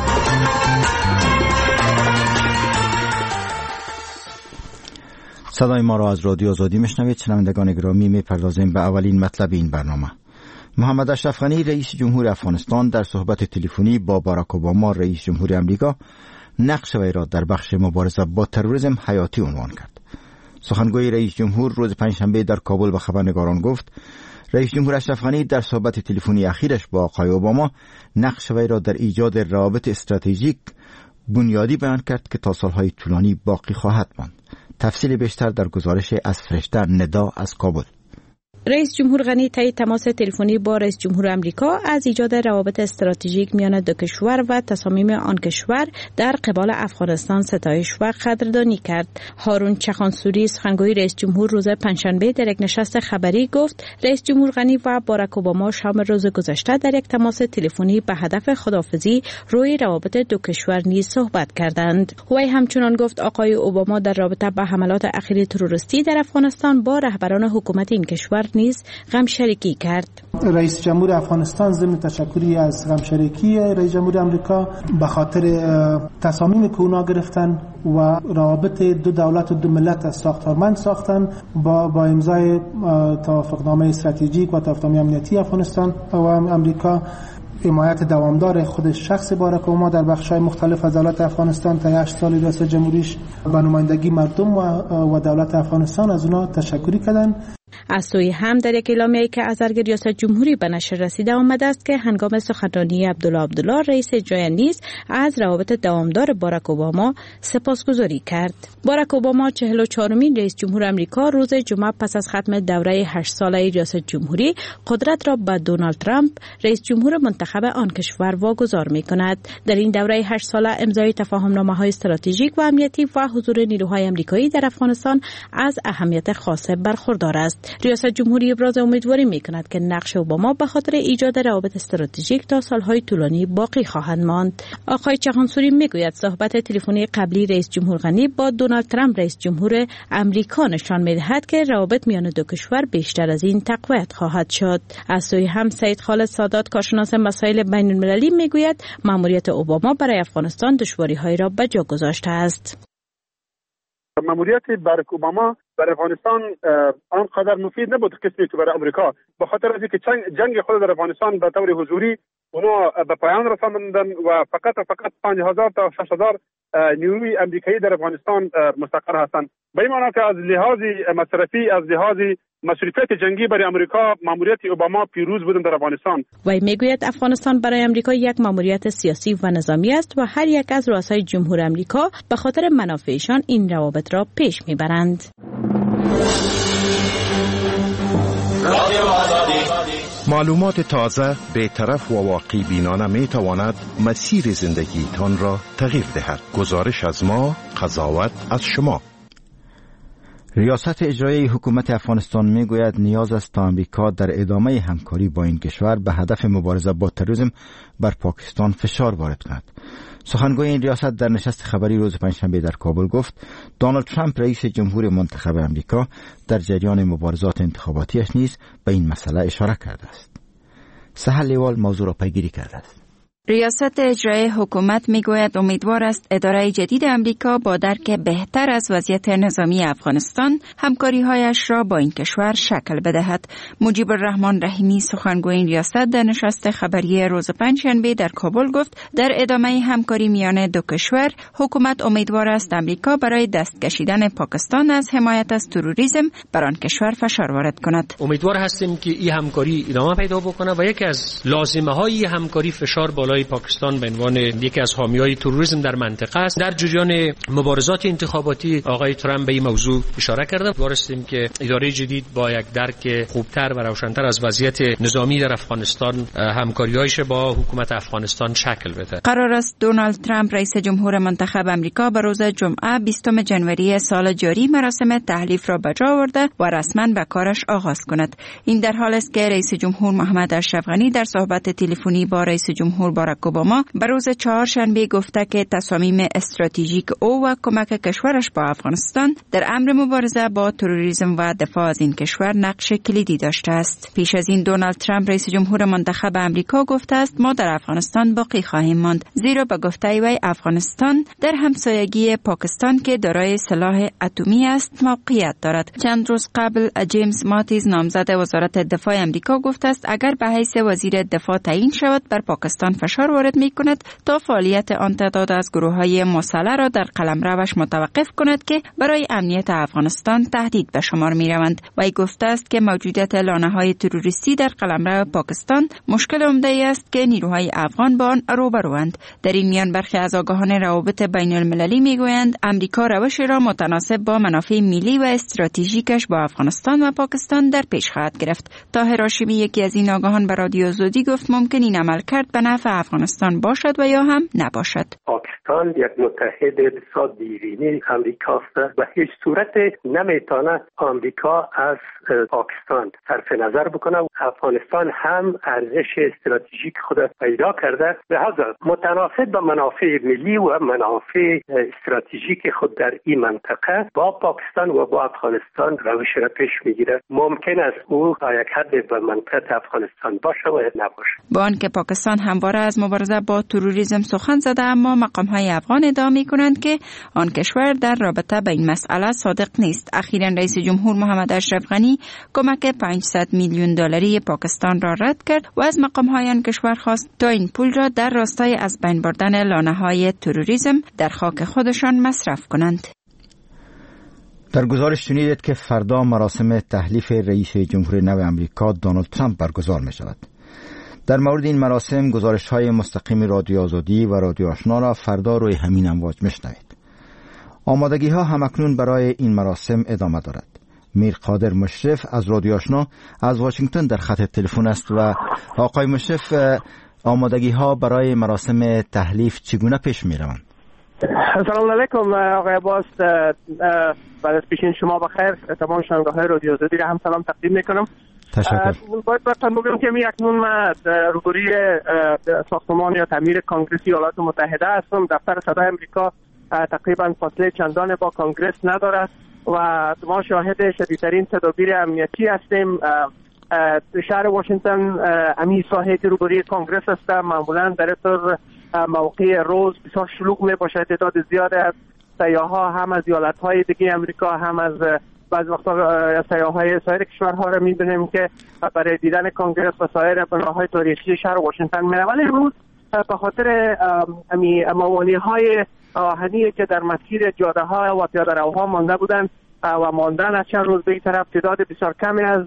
صدای ما را از رادیو آزادی میشنوید. شنوندگان گرامی، میپردازیم به اولین مطلب این برنامه. محمد اشرف غنی رئیس جمهور افغانستان در صحبت تلفنی با باراک اوباما رئیس جمهور امریکا نقش وی را در بخش مبارزه با تروریسم حیاتی عنوان کرد. سخنگوی رئیس جمهور روز پنجشنبه در کابل به خبرنگاران گفت رئیس جمهور اشرف غنی در صحبت تلفنی اخیرش با آقای اوباما نقش وی را در ایجاد روابط استراتژیک بنیادی بیان کرد که تا سالهای طولانی باقی خواهد ماند. تفصیل بیشتر در گزارش از فرشته ندا از کابل. رئیس جمهور غنی طی تماس تلفنی با رئیس جمهور امریکا از ایجاد روابط استراتژیک میان دو کشور و تصامیم آن کشور در قبال افغانستان ستایش و قدردانی کرد. هارون چخانسوری سخنگوی رئیس جمهور روز پنجشنبه در یک نشست خبری گفت رئیس جمهور غنی و باراک اوباما شام روز گذشته در یک تماس تلفنی به هدف خداحافظی روی روابط دو کشور نیز صحبت کردند. وی همچنان گفت آقای اوباما در رابطه با حملات اخیر تروریستی در افغانستان با رهبران حکومت این کشور نیز غمشریکی کرد. رئیس جمهور افغانستان ضمن تشکری از غمشریکی رئیس جمهور امریکا به خاطر تصامیم که اونا گرفتن و روابط دو دولت و دو ملت از ساختارمند ساختن با با امضای توافقنامه استراتژیک و توافقنامه امنیتی افغانستان و امریکا حمایت دوامدار خود شخص باراک اوباما در بخش‌های مختلف از دولت افغانستان تا هشت سال ریاست جمهوریش به نمایندگی مردم و دولت افغانستان از اونا تشکری کردن. از سوی هم در یک اعلامیه‌ای که از ارگ ریاست جمهوری به نشر رسیده آمده است که هنگام سخنرانی عبدالله عبدالله رئیس اجرایی نیز از روابط دوامدار باراک اوباما سپاسگزاری کرد. باراک اوباما چهل و چهارمین رئیس جمهور آمریکا روز جمعه پس از ختم دوره هشت ساله ریاست جمهوری قدرت را به دونالد ترامپ رئیس جمهور منتخب آن کشور واگذار می‌کند. در این دوره هشت ساله امضای تفاهم‌نامه‌های استراتژیک و امنیتی و حضور نیروهای آمریکایی در افغانستان از اهمیت خاصه برخوردار است. ریاست جمهوری ابراز امیدواری می‌کند که نقش اوباما به خاطر ایجاد روابط استراتژیک تا سالهای طولانی باقی خواهد ماند. آقای چغانسوری میگوید صحبت تلفنی قبلی رئیس جمهور غنی با دونالد ترامپ رئیس جمهور آمریکا نشان می‌دهد که روابط میان دو کشور بیشتر از این تقویت خواهد شد. از سوی هم سید خالد سادات کارشناس مسائل بین‌المللی میگوید مأموریت اوباما برای افغانستان دشواری‌هایی را به جا گذاشته است. مأموریت باراک اوباما برای افغانستان آنقدر مفید نبود قسمی که برای آمریکا، به خاطر از اینکه جنگ خود در افغانستان به طور حضوری اونا به پایان رساندن و فقط و فقط پنج هزار تا شش هزار نیروی امریکایی در افغانستان مستقر هستند. به این معنی که از لحاظ مصرفی، از لحاظ مسئولیت جنگی برای آمریکا مأموریت اوباما پیروز بودن در افغانستان. وی میگوید افغانستان برای آمریکا یک مأموریت سیاسی و نظامی است و هر یک از رؤسای جمهور آمریکا به خاطر منافعشان این روابط را پیش میبرند. معلومات تازه، بی‌طرف و واقعی بینانه می تواند مسیر زندگیتان را تغییر دهد. گزارش از ما، قضاوت از شما. ریاست اجرایی حکومت افغانستان میگوید نیاز است تا آمریکا در ادامه همکاری با این کشور به هدف مبارزه با تروریسم بر پاکستان فشار وارد کند. سخنگوی این ریاست در نشست خبری روز پنجشنبه در کابل گفت دونالد ترامپ رئیس جمهور منتخب آمریکا در جریان مبارزات انتخاباتیش نیز به این مسئله اشاره کرده است. سهل لیوال موضوع را پیگیری کرده است. ریاست اجرایی حکومت میگوید امیدوار است اداره جدید آمریکا با درک بهتر از وضعیت نظامی افغانستان همکاری‌هایش را با این کشور شکل بدهد. مجیب الرحمن رحیمی سخنگوی این ریاست در نشست خبری روز پنجشنبه در کابل گفت در ادامه همکاری میان دو کشور حکومت امیدوار است آمریکا برای دست کشیدن پاکستان از حمایت از تروریسم بر آن کشور فشار وارد کند. امیدوار هستیم که این همکاری ادامه پیدا بکنه و یکی از لازمه‌های همکاری فشار بالای پاکستان به عنوان یکی از حامیای تروریسم در منطقه است. در جریان مبارزات انتخاباتی آقای ترامپ به این موضوع اشاره کرده. وارستیم که اداره جدید با یک درک خوبتر و روشن‌تر از وضعیت نظامی در افغانستان همکاری‌هایش با حکومت افغانستان شکل بده. قرار است دونالد ترامپ رئیس جمهور منتخب آمریکا به روز جمعه بیستم ژانویه سال جاری مراسم تحلیف را به جا آورده و رسما به کارش آغاز کند. این در حال است که رئیس جمهور محمد اشرف غنی در صحبت تلفنی با رئیس جمهور باراک اوباما به روز چهارشنبه گفته که تصامیم استراتژیک او و کمک کشورش با افغانستان در امر مبارزه با تروریسم و دفاع از این کشور نقش کلیدی داشته است. پیش از این دونالد ترامپ رئیس جمهور منتخب آمریکا گفته است ما در افغانستان باقی خواهیم ماند، زیرا به گفته وی افغانستان در همسایگی پاکستان که دارای سلاح اتمی است موقعیت دارد. چند روز قبل جیمز ماتیز نامزد وزارت دفاع آمریکا گفته است اگر به حیث وزیر دفاع تعیین شود بر پاکستان فشار وارد می کند تا فعالیت آن تعداد از گروه‌های مسلح را در قلمروش متوقف کند که برای امنیت افغانستان تهدید به شمار می روند. وی گفته است که موجودیت لانه‌های تروریستی در قلمرو پاکستان مشکل عمده‌ای است که نیروهای افغان با آن روبروند. در این میان برخی از آگاهان روابط بین المللی می گویند امریکا روش را متناسب با منافع ملی و استراتژیکش با افغانستان و پاکستان در پیش خواهد گرفت. طاهر هاشمی یکی از این آگاهان به رادیو زودی گفت ممکن این عملکرد به نفع افغانستان باشد و یا هم نباشد. پاکستان یک متحد بسیار دیرینه امریکاست و هیچ صورت نمیتونه آمریکا از پاکستان صرف نظر بکنه. افغانستان هم ارزش استراتژیک خود پیدا کرده و لذا متناسب با منافع ملی و منافع استراتژیک خود در این منطقه با پاکستان و با افغانستان روش را پیش میگیره. ممکن است او تا یک حد به منطقه افغانستان باشه و نباشه. با آنکه پاکستان همواره از مبارزه با تروریسم سخن زده، اما مقام‌های افغان ادعا می‌کنند که آن کشور در رابطه با این مسئله صادق نیست. اخیراً رئیس جمهور محمد اشرف غنی کمک پانصد میلیون دلاری پاکستان را رد کرد و از مقام‌های آن کشور خواست تا این پول را در راستای از بین بردن لانه‌های تروریسم در خاک خودشان مصرف کنند. در گزارش شنیدید که فردا مراسم تحلیف رئیس جمهور نو امریکا دونالد ترامپ برگزار می شود. در مورد این مراسم گزارش های مستقیم رادیو آزادی و رادیو آشنا را فردا روی همین امواج میشنوید. آمادگی ها همکنون برای این مراسم ادامه دارد. میر قادر مشرف از رادیو آشنا از واشنگتن در خط تلفن است و آقای مشرف، آمادگی ها برای مراسم تحلیف چگونه پیش می روند؟ سلام علیکم آقای عباس، بعد از پیشین شما بخیر، تمام شنونده‌های رادیو آزادی را هم سلام تقدیم میکنم. تشکر. باید براتون بگم که می اکنون ما روبروی ساختمان یا تعمیر کنگره ایالات متحده هستم. دفتر صدای امریکا تقریبا فاصله چندان با کنگره ندارد و ما شاهد شدیدترین تدابیر امنیتی هستیم. شهر واشنگتن امی ساحه که روبروی کنگره است، معمولا در طور موقع روز بسیار شلوغ می باشد. تعداد زیاد از سیاح‌ها هم از ایالت‌های دیگه امریکا هم از بعض وقتا سیاح‌های سایر کشورها را می‌بینیم که برای دیدن کنگره و سایر بناهای تاریخی شهر واشنگتن می‌روند. ولی امروز به خاطر امی موانع‌های آهنی که در مسیر جاده‌ها و پیاده‌روها مانده بودند و ماندن از چند روز به این طرف، تعداد بسیار کمی از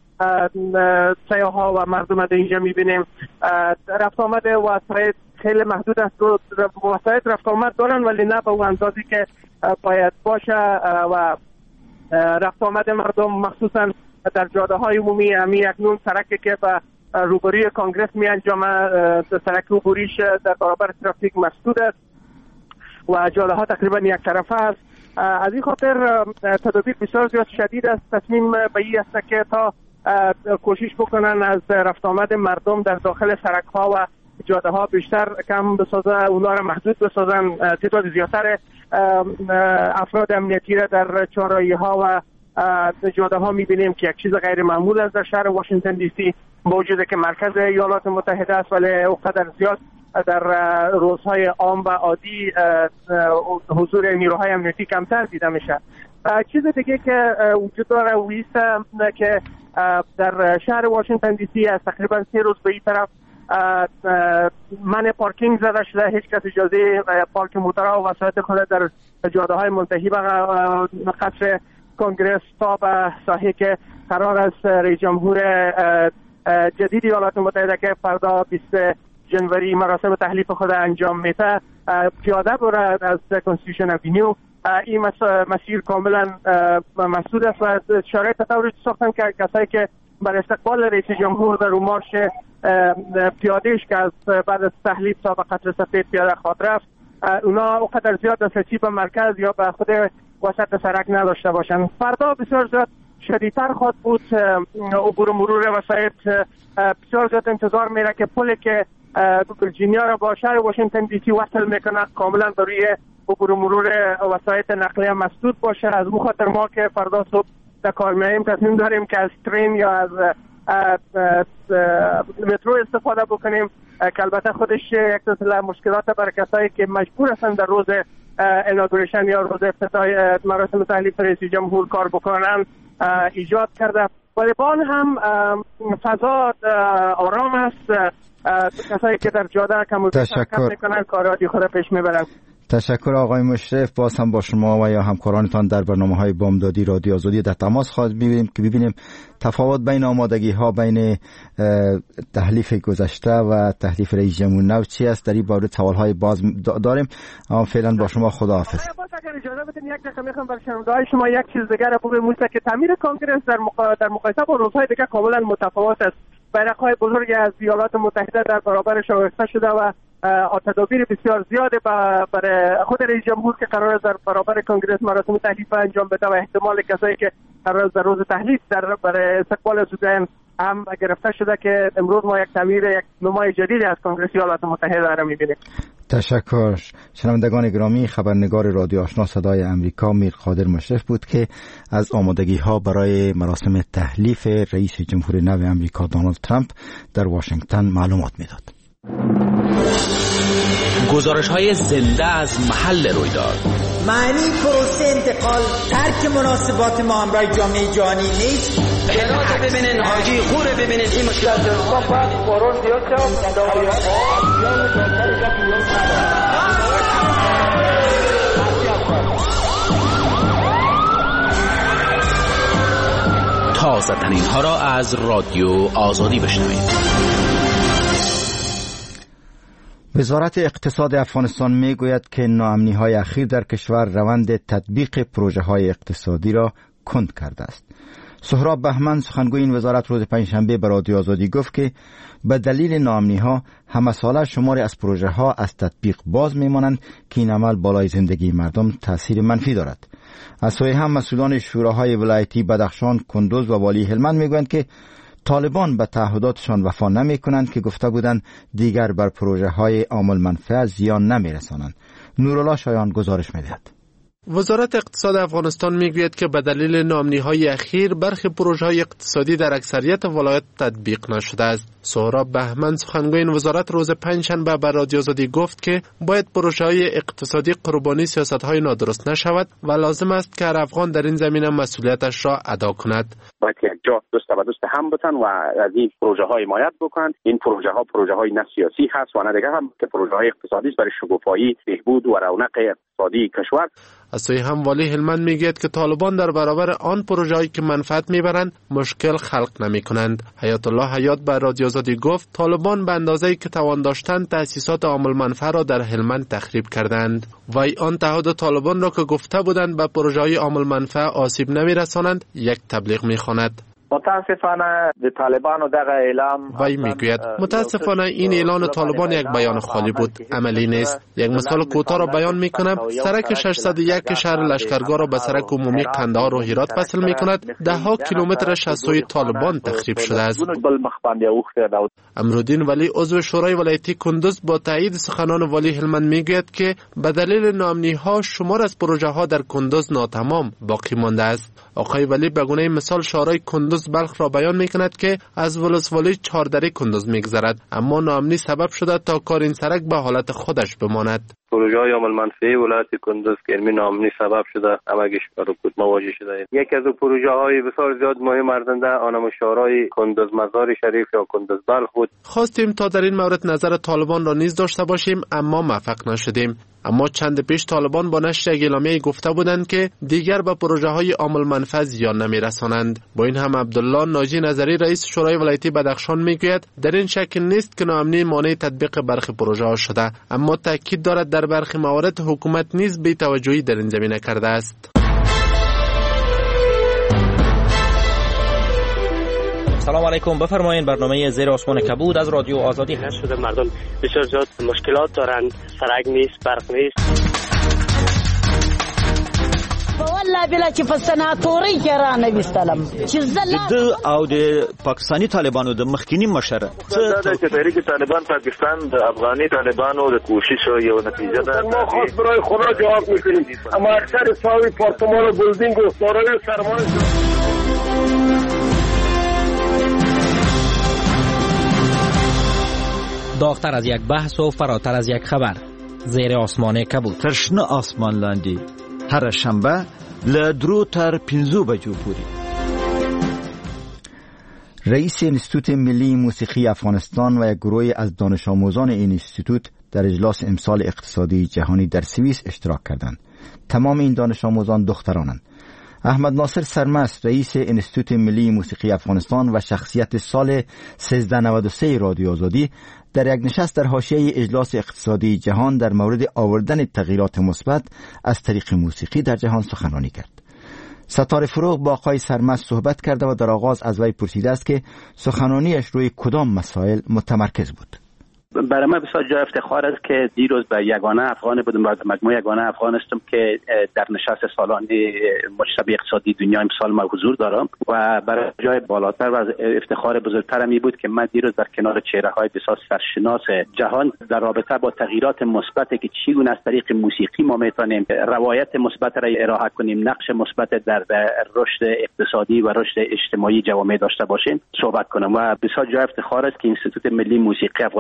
سیاح‌ها و مردم در اینجا می‌بینیم. رفت آمد وسایط خیلی محدود است و وسایط رفت آمد دارن ولی نه به اون اندازی که باید باشه و رفت آمد مردم مخصوصا در جاده های عمومی امی اکنون سرکی که به روبروی کنگره می انجامه، سرک عبوریش در برابر ترافیک مسدود است و جاده ها تقریبا یک طرفه است. از این خاطر تدابیر بسیار زیاد شدید است. تصمیم به این است که تا کوشش بکنن از رفت آمد مردم در داخل سرک ها و جاده ها بیشتر کم بسازن، اونا را محدود بسازن. تعداد زیادتر افراد امنیتی را در چهارراهی ها و جاده ها میبینیم که یک چیز غیر معمول است. در شهر واشنگتن دی سی موجوده که مرکز ایالات متحده است ولی اونقدر زیاد در روزهای عام و عادی حضور نیروهای امنیتی کمتر دیده میشه. چیز دیگه که وجود داره ویست که در شهر واشنگتن دی سی از تقریبا سه روز به این طرف من پارکینگ زده شده. هیچ کس اجازه پارک موترها و وسایط خود در جاده های منتهی به قصر کنگره تا به ساحه که قرار است رئیس جمهور جدید ایالات متحده که فردا بیست جنوری مراسم تحلیف خود انجام میده پیاده برد از کانستیتوشن اوینیو. این مسیر کاملا مسدود است و شرایط تطوری ساختن که کسایی که برای استقبال رئیس جمهور در اون مارش پیادهش که از بعد از تحلیف تا به قطر سفید پیاده خواهد رفت، اونا اونقدر زیاد دسترسی به مرکز یا به خود وسط سرک نداشته باشند. فردا بسیار زیاد شدیدتر خواهد بود. عبور مرور وسایط بسیار زیاد انتظار میره که پلی که ویرجینیا را با شهر واشنگتن دی سی وصل میکنه کاملا بر روی عبور مرور وسایط نقلیه مسدود باشه. از اون خاطر ما که فردا صبح در کار میاییم تصمیم داریم که از ترین یا از مترو استفاده بکنیم که البته خودش یک سلسله مشکلات برای کسایی که مجبور هستن در روز ایناگوریشن یا روز افتتاح مراسم تحلیف رئیس جمهور کار بکنن ایجاد کرده. ولی با آن هم فضا آرام است. کسایی که در جاده کم و بیش حرکت میکنن کارهای خود پیش میبرن. تشکر آقای مشرف. باز هم با شما و یا همکارانتان در برنامه‌های بامدادی رادیو آزادی در تماس خواهد ببینیم که ببینیم تفاوت بین آمادگی ها بین تحلیف گذشته و تحلیف رئیس جمهور نو چی است. در این باره سوال‌های باز داریم. اما فعلا با شما خداحافظ. اگر اجازه بدین یک دقیقه میخوام برای شنونده‌های شما یک چیز دیگر رو بگم که تعمیر کنگره در مقا... در مقایسه با روزهای دیگه کاملا متفاوت است. بیرق‌های بزرگ از ایالات متحده در برابرش آویخته شده و تدابیر بسیار زیاد برای خود رئیس جمهور که قرار است در برابر کنگره مراسم تحلیف انجام بده و احتمال کسایی که قرار است در روز تحلیف در برای استقبال زودن هم گرفته شده که امروز ما یک تعمیر یک نمای جدید از کنگره ایالات متحده را می‌بینیم. تشکر. شنوندگان گرامی، خبرنگار رادیو آشنا صدای امریکا میر قادر مشرف بود که از آمادگی ها برای مراسم تحلیف رئیس جمهور نو امریکا دونالد ترامپ در واشنگتن معلومات میداد. گزارش های زنده از محل رویداد. معنی پروسه انتقال ترک مناسبات ما همراه جامعه جهانی نیست. هرات ببینین، حاجی خور ببینین، این مشکلات تازه ترین ها را از رادیو آزادی بشنوید. وزارت اقتصاد افغانستان می گوید که ناامنی های اخیر در کشور روند تطبیق پروژه های اقتصادی را کند کرده است. سهراب بهمن سخنگوی این وزارت روز پنجشنبه به رادیو آزادی گفت که به دلیل ناامنی ها همه ساله شماری از پروژه ها از تطبیق باز می مانند که این عمل بالای زندگی مردم تاثیر منفی دارد. از سوی هم مسئولان شوراهای ولایتی بدخشان، کندوز و والی هلمند می گویند که طالبان به تعهداتشان وفا نمی کنند که گفته بودند دیگر بر پروژه های عامل منفعه زیان نمی رسانند. نورالله شایان گزارش می دهد. وزارت اقتصاد افغانستان میگوید که به دلیل ناامنی‌های اخیر برخی پروژه‌های اقتصادی در اکثریت ولایات تطبیق نشده است. سهراب بهمن سخنگوی این وزارت روز پنجشنبه به رادیو آزادی گفت که باید پروژه‌های اقتصادی قربانی سیاست‌های نادرست نشود و لازم است که هر افغان در این زمینه مسئولیتش را ادا کند. باید یک جا دوست و دوست هم بتن و از این پروژه‌ها حمایت بکنند. این پروژه‌ها پروژه‌های نه سیاسی هست و نه دیگه هم که پروژه‌های اقتصادی است برای شکوفایی، بهبود و رونق اقتصادی کشور. از سوی هم والی هلمند میگوید که طالبان در برابر آن پروژه‌ای که منفعت میبرند مشکل خلق نمی‌کنند. حیات الله حیات به رادیو آزادی گفت طالبان به اندازه‌ای که توان داشتند تأسیسات عامل منفعه را در هلمند تخریب کردند. وی آن تعهد طالبان را که گفته بودند به پروژه‌های عامل منفعه آسیب نمی‌رسانند یک تبلیغ می‌خواند. متاسفانه د طالبانو دغه اعلام وی میگوید متاسفانه این اعلان طالبان یک بیان خالی بود، عملی نیست. یک مثال کوتاه را بیان میکنم. سرک ششصد و یک شهر لشکرگاه را به سرک عمومی قندهار و هرات وصل میکند. ده ها کیلومترش از سوی طالبان تخریب شده است. امرالدین ولی عضو شورای ولایتی کندوز با تایید سخنان والی هلمند میگوید که به دلیل ناامنی ها شمار از پروژه ها در کندوز ناتمام باقی مانده است. آقای ولی به گونه مثال شورای کندوز بلخ را بیان میکند که از ولسوالی چهاردری کندوز میگذرد، اما ناامنی سبب شده تا کار این سرک به حالت خودش بماند. پروژه های عامل منفعه ولایت کندوز که علمی ناامنی سبب شده همگیش با رکود مواجه شده. یکی از پروژه های بسیار زیاد مهم ارزنده آن شورای کندوز مزار شریف یا کندوز بلخ بود. خواستیم تا در این مورد نظر طالبان را نیز داشته باشیم اما موفق نشدیم. اما چند پیش طالبان با نشر یک اعلامیه گفته بودند که دیگر به پروژه های عامل منفعه زیان نمیرسانند. با این هم عبدالله ناجی نظری رئیس شورای ولایتی بدخشان میگوید در این شک نیست که ناامنی مانع تطبیق برخی پروژه ها شده، اما تاکید دارد در برخی موارد حکومت نیز بی‌توجهی در این زمینه کرده است. سلام علیکم، بفرمایید. برنامه زیر آسمان کبود از رادیو آزادی هست. شده مردم بسیار زیاد مشکلات دارند، سرک نیست، برق نیست. والله بلا چې په سناتوري کې را نه وستلم چې زله د او د پاکستانی طالبانو د مخکینی مشره څه چې تحریک طالبان پاکستان د افغاني طالبانو د کوشش یو نتیجه ده. ما خاص برای خدا جواب میکنیم، اما اکثر ساوی پارتمان و بلدینگ و دارای سرمایه داغتر از یک بحث و فراتر از یک خبر. زیر آسمان کبود. ترشنه آسمان لاندې هر شنبه له درو تر پنځو بجو پورې. رئیس انستیتوت ملی موسیقی افغانستان و یک گروه از دانش آموزان این انستیتوت در اجلاس امسال اقتصادی جهانی در سوئیس اشتراک کردند. تمام این دانش آموزان دخترانند. احمد ناصر سرمست رئیس انستیتوت ملی موسیقی افغانستان و شخصیت سال سیزده نود و سه رادیو آزادی در یک نشست در حاشیه اجلاس اقتصادی جهان در مورد آوردن تغییرات مثبت از طریق موسیقی در جهان سخنرانی کرد. ستاره فروغ با آقای سرمست صحبت کرده و در آغاز از وی پرسیده است که سخنرانیش روی کدام مسائل متمرکز بود. برای من بسیار جای افتخار است که دیروز به یگانه افغان بودم و مجموعه یگانه افغان هستم که در نشست سالانه مجتمع اقتصادی دنیا امسال ما حضور دارم و برای جای بالاتر و افتخار بزرگتر می بود که من دیروز در کنار چهره‌های بسیار سرشناس جهان در رابطه با تغییرات مثبتی که چگونه از طریق موسیقی ما میتونیم روایت مثبت را ارائه کنیم، نقش مثبت در رشد اقتصادی و رشد اجتماعی جوامع داشته باشیم صحبت کنم و بسیار جای افتخار است که انستیتوت ملی موسیقی افغانستان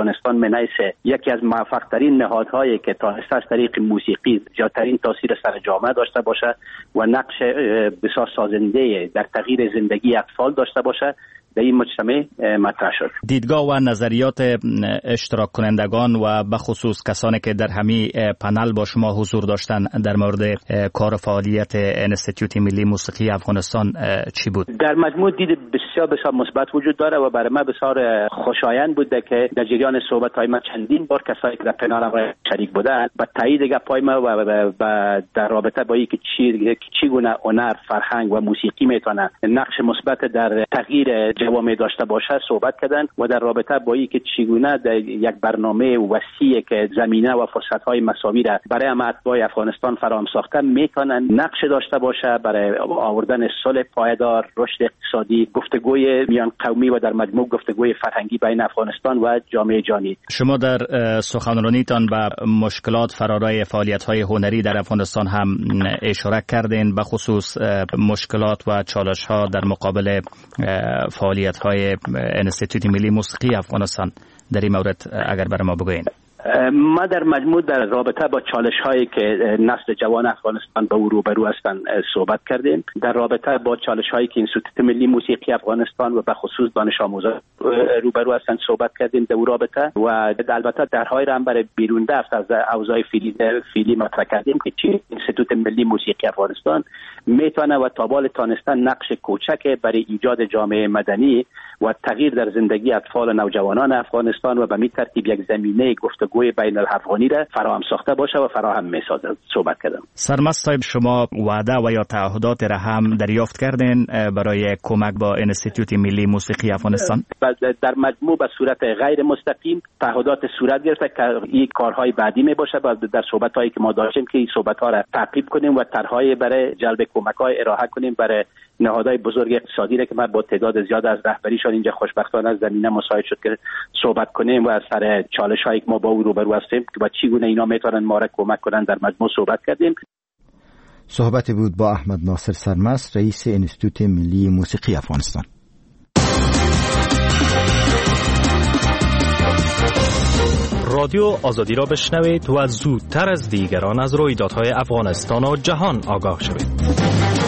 من حیث یکی از موفق ترین نهادهایی که تانسته از طریق موسیقی زیادترین تاثیر سر جامعه داشته باشه و نقش بسیار سازنده در تغییر زندگی اطفال داشته باشه در این مجتمع مطرح شد. دیدگاه و نظریات اشتراک کنندگان و به خصوص کسانی که در همین پنل با شما حضور داشتن در مورد کار فعالیت انستیتوت ملی موسیقی افغانستان چی بود؟ در مجموع دید بسیار بسیار مثبت وجود داره و برای من بسیار خوشایند بوده که در جریان صحبت‌های من چندین بار کسایی که در پنل شریک بودند با تایید گپ‌های ما و در رابطه با اینکه چی چگونه هنر، فرهنگ و موسیقی میتونه نقش مثبت در تغییر جوامع داشته باشه صحبت کردن و در رابطه با اینکه چگونه در یک برنامه وسیع که زمینه و فرصت‌های مساوی را برای اتباع افغانستان فراهم ساخته میتونن نقش داشته باشه برای آوردن صلح پایدار، رشد اقتصادی، گفتگوی میان قومی و در مجموع گفتگوی فرهنگی بین افغانستان و جامعه جهانی. شما در سخنرانیتان به مشکلات فرارای فعالیت‌های هنری در افغانستان هم اشاره کردین، به خصوص مشکلات و چالش‌ها در مقابل فعالیت‌های انستیتوت ملی موسیقی افغانستان. در این مورد اگر برای ما بگوین. ما در مجموع در رابطه با چالش هایی که نسل جوان افغانستان با او روبرو هستند صحبت کردیم. در رابطه با چالش هایی که انستیتوت ملی موسیقی افغانستان و به خصوص دانش آموزان روبرو هستند صحبت کردیم در رابطه و البته درهای را هم برای بیرون رفت از اوضاع فعلی فعلی مطرح کردیم که چی انستیتوت ملی موسیقی افغانستان میتونه و تابال تانستن نقش کوچک برای ایجاد جامعه مدنی و تغییر در زندگی اطفال و نوجوانان افغانستان و به می ترتیب یک زمینه گفتگوی بین الافغانی را فراهم ساخته باشه و فراهم میسازه. صحبت کردم. سرمست صاحب، شما وعده و یا تعهدات را هم دریافت کردین برای کمک با انستیتوت ملی موسیقی افغانستان؟ در مجموع به صورت غیر مستقیم تعهدات صورت گرفته که این کارهای بعدی می باشه و در صحبت‌هایی که ما داشتیم که این صحبت‌ها را تعقیب کنیم و طرح‌های برای جلب کمک‌های ارائه کنیم برای نهادهای بزرگ اقتصادی را که ما با تعداد زیاد از رهبریشان اینجا خوشبختانه از زمینه مساعد شد که صحبت کنیم و سر چالش‌هایی که ما با او روبرو هستیم که با چگونه اینا میتونن ما را کمک کنن در مجموع صحبت کردیم. صحبت بود با احمد ناصر سرمست، رئیس انستیتوت ملی موسیقی افغانستان. رادیو آزادی را بشنوید و زودتر از دیگران از رویدادهای افغانستان و جهان آگاه شوید.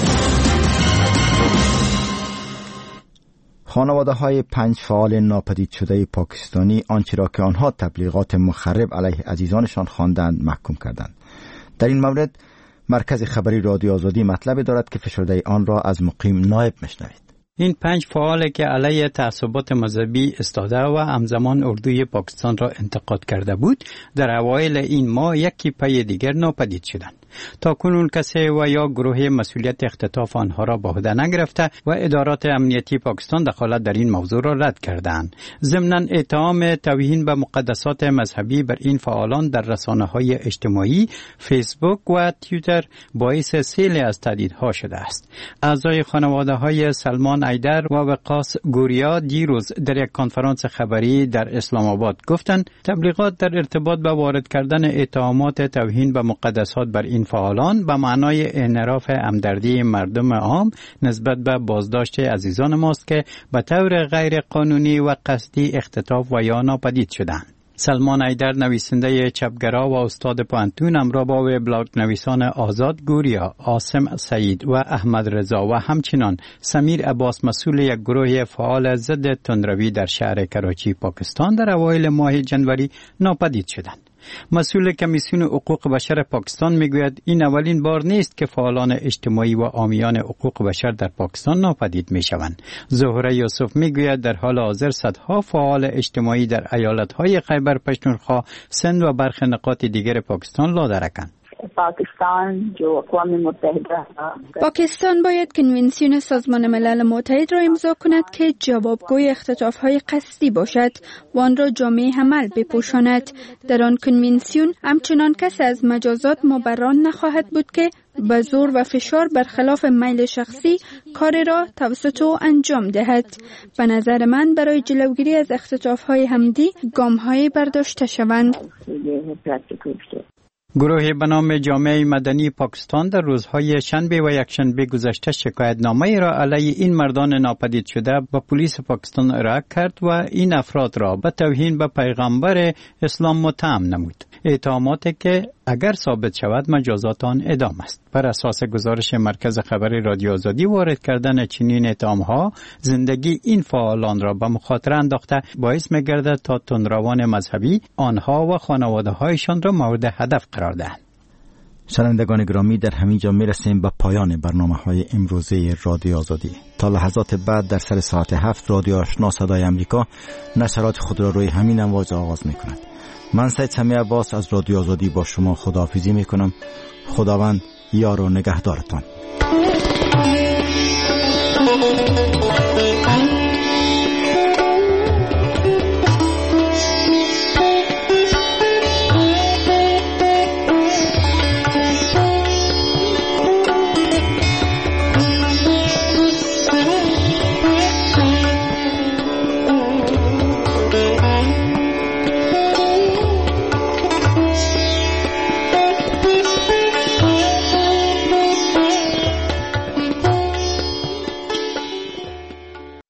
خانواده های پنج فعال ناپدید شده پاکستانی آنچه را که آنها تبلیغات مخرب علیه عزیزانشان خواندند محکوم کردند. در این مورد مرکز خبری رادیو آزادی مطلبی دارد که فشرده آن را از مقیم نایب میشنوید. این پنج فعال که علیه تعصبات مذهبی استاده و همزمان اردوی پاکستان را انتقاد کرده بود، در اوایل این ماه یکی پی دیگر ناپدید شدند. تا کنون کسی و یا گروه مسئولیت اختطاف آنها را به عهده نگرفته و ادارات امنیتی پاکستان دخالت در این موضوع را رد کردند. ضمناً اتهام توهین به مقدسات مذهبی بر این فعالان در رسانه‌های اجتماعی، فیسبوک و توییتر باعث سیل از تهدیدها شده است. اعضای خانواده‌های سلمان ایدر و وقاص گوریا دیروز در یک کنفرانس خبری در اسلام آباد گفتند تبلیغات در ارتباط با وارد کردن اتهامات توهین به مقدسات بر این فعالان به معنای انحراف همدردی مردم عام نسبت به بازداشت عزیزان ماست که به طور غیر قانونی و قصدی اختطاف و یا ناپدید شدند. سلمان ایدر نویسنده چپگرا و استاد پانتون همراه با وبلاگ نویسان آزاد گوریا، عاصم سعید و احمد رضا و همچنان سمیر عباس مسئول یک گروه فعال ضد تندروی در شهر کراچی پاکستان در اوایل ماه جنوری ناپدید شدند. مسئول کمیسیون حقوق بشر پاکستان میگوید این اولین بار نیست که فعالان اجتماعی و حامیان حقوق بشر در پاکستان ناپدید میشوند. زهره یوسف میگوید در حال حاضر صدها فعال اجتماعی در ایالت‌های خیبر پختونخوا، سند و برخی نقاط دیگر پاکستان لادرکند. پاکستان جو اقوام متحده پاکستان باید کنونسیون سازمان ملل متحد را امضا کند که جوابگوی اختطاف‌های قصدی باشد و آن را جامعه عمل بپوشاند. در آن کنونسیون همچنان کسی از مجازات مبران نخواهد بود که به زور و فشار برخلاف میل شخصی کار را توسط او انجام دهد. به نظر من برای جلوگیری از اختطاف‌های همدی گام‌های برداشته شوند. گروهی به نام جامعه مدنی پاکستان در روزهای شنبه و یکشنبه گذشته شکایتنامه را علیه این مردان ناپدید شده به پلیس پاکستان ارائه کرد و این افراد را به توهین به پیغمبر اسلام متهم نمود. اتهاماتی که اگر ثابت شود مجازات آن اعدام است. بر اساس گزارش مرکز خبری رادیو آزادی، وارد کردن چنین اتهام‌ها زندگی این فعالان را به مخاطره انداخته باعث می‌گردد تا تندروان مذهبی آنها و خانواده‌هایشان را مورد هدف قرار دهند. شنوندگان گرامی، در همین جا میرسیم به پایان برنامه‌های امروزه رادیو آزادی. تا لحظات بعد در سر ساعت هفت رادیو آشنا صدای امریکا نشرات خود را روی همین امواج آغاز می‌کند. من سید سمیع عباس از رادیو آزادی با شما خداحافظی می‌کنم. خداوند یار و نگهدارتان.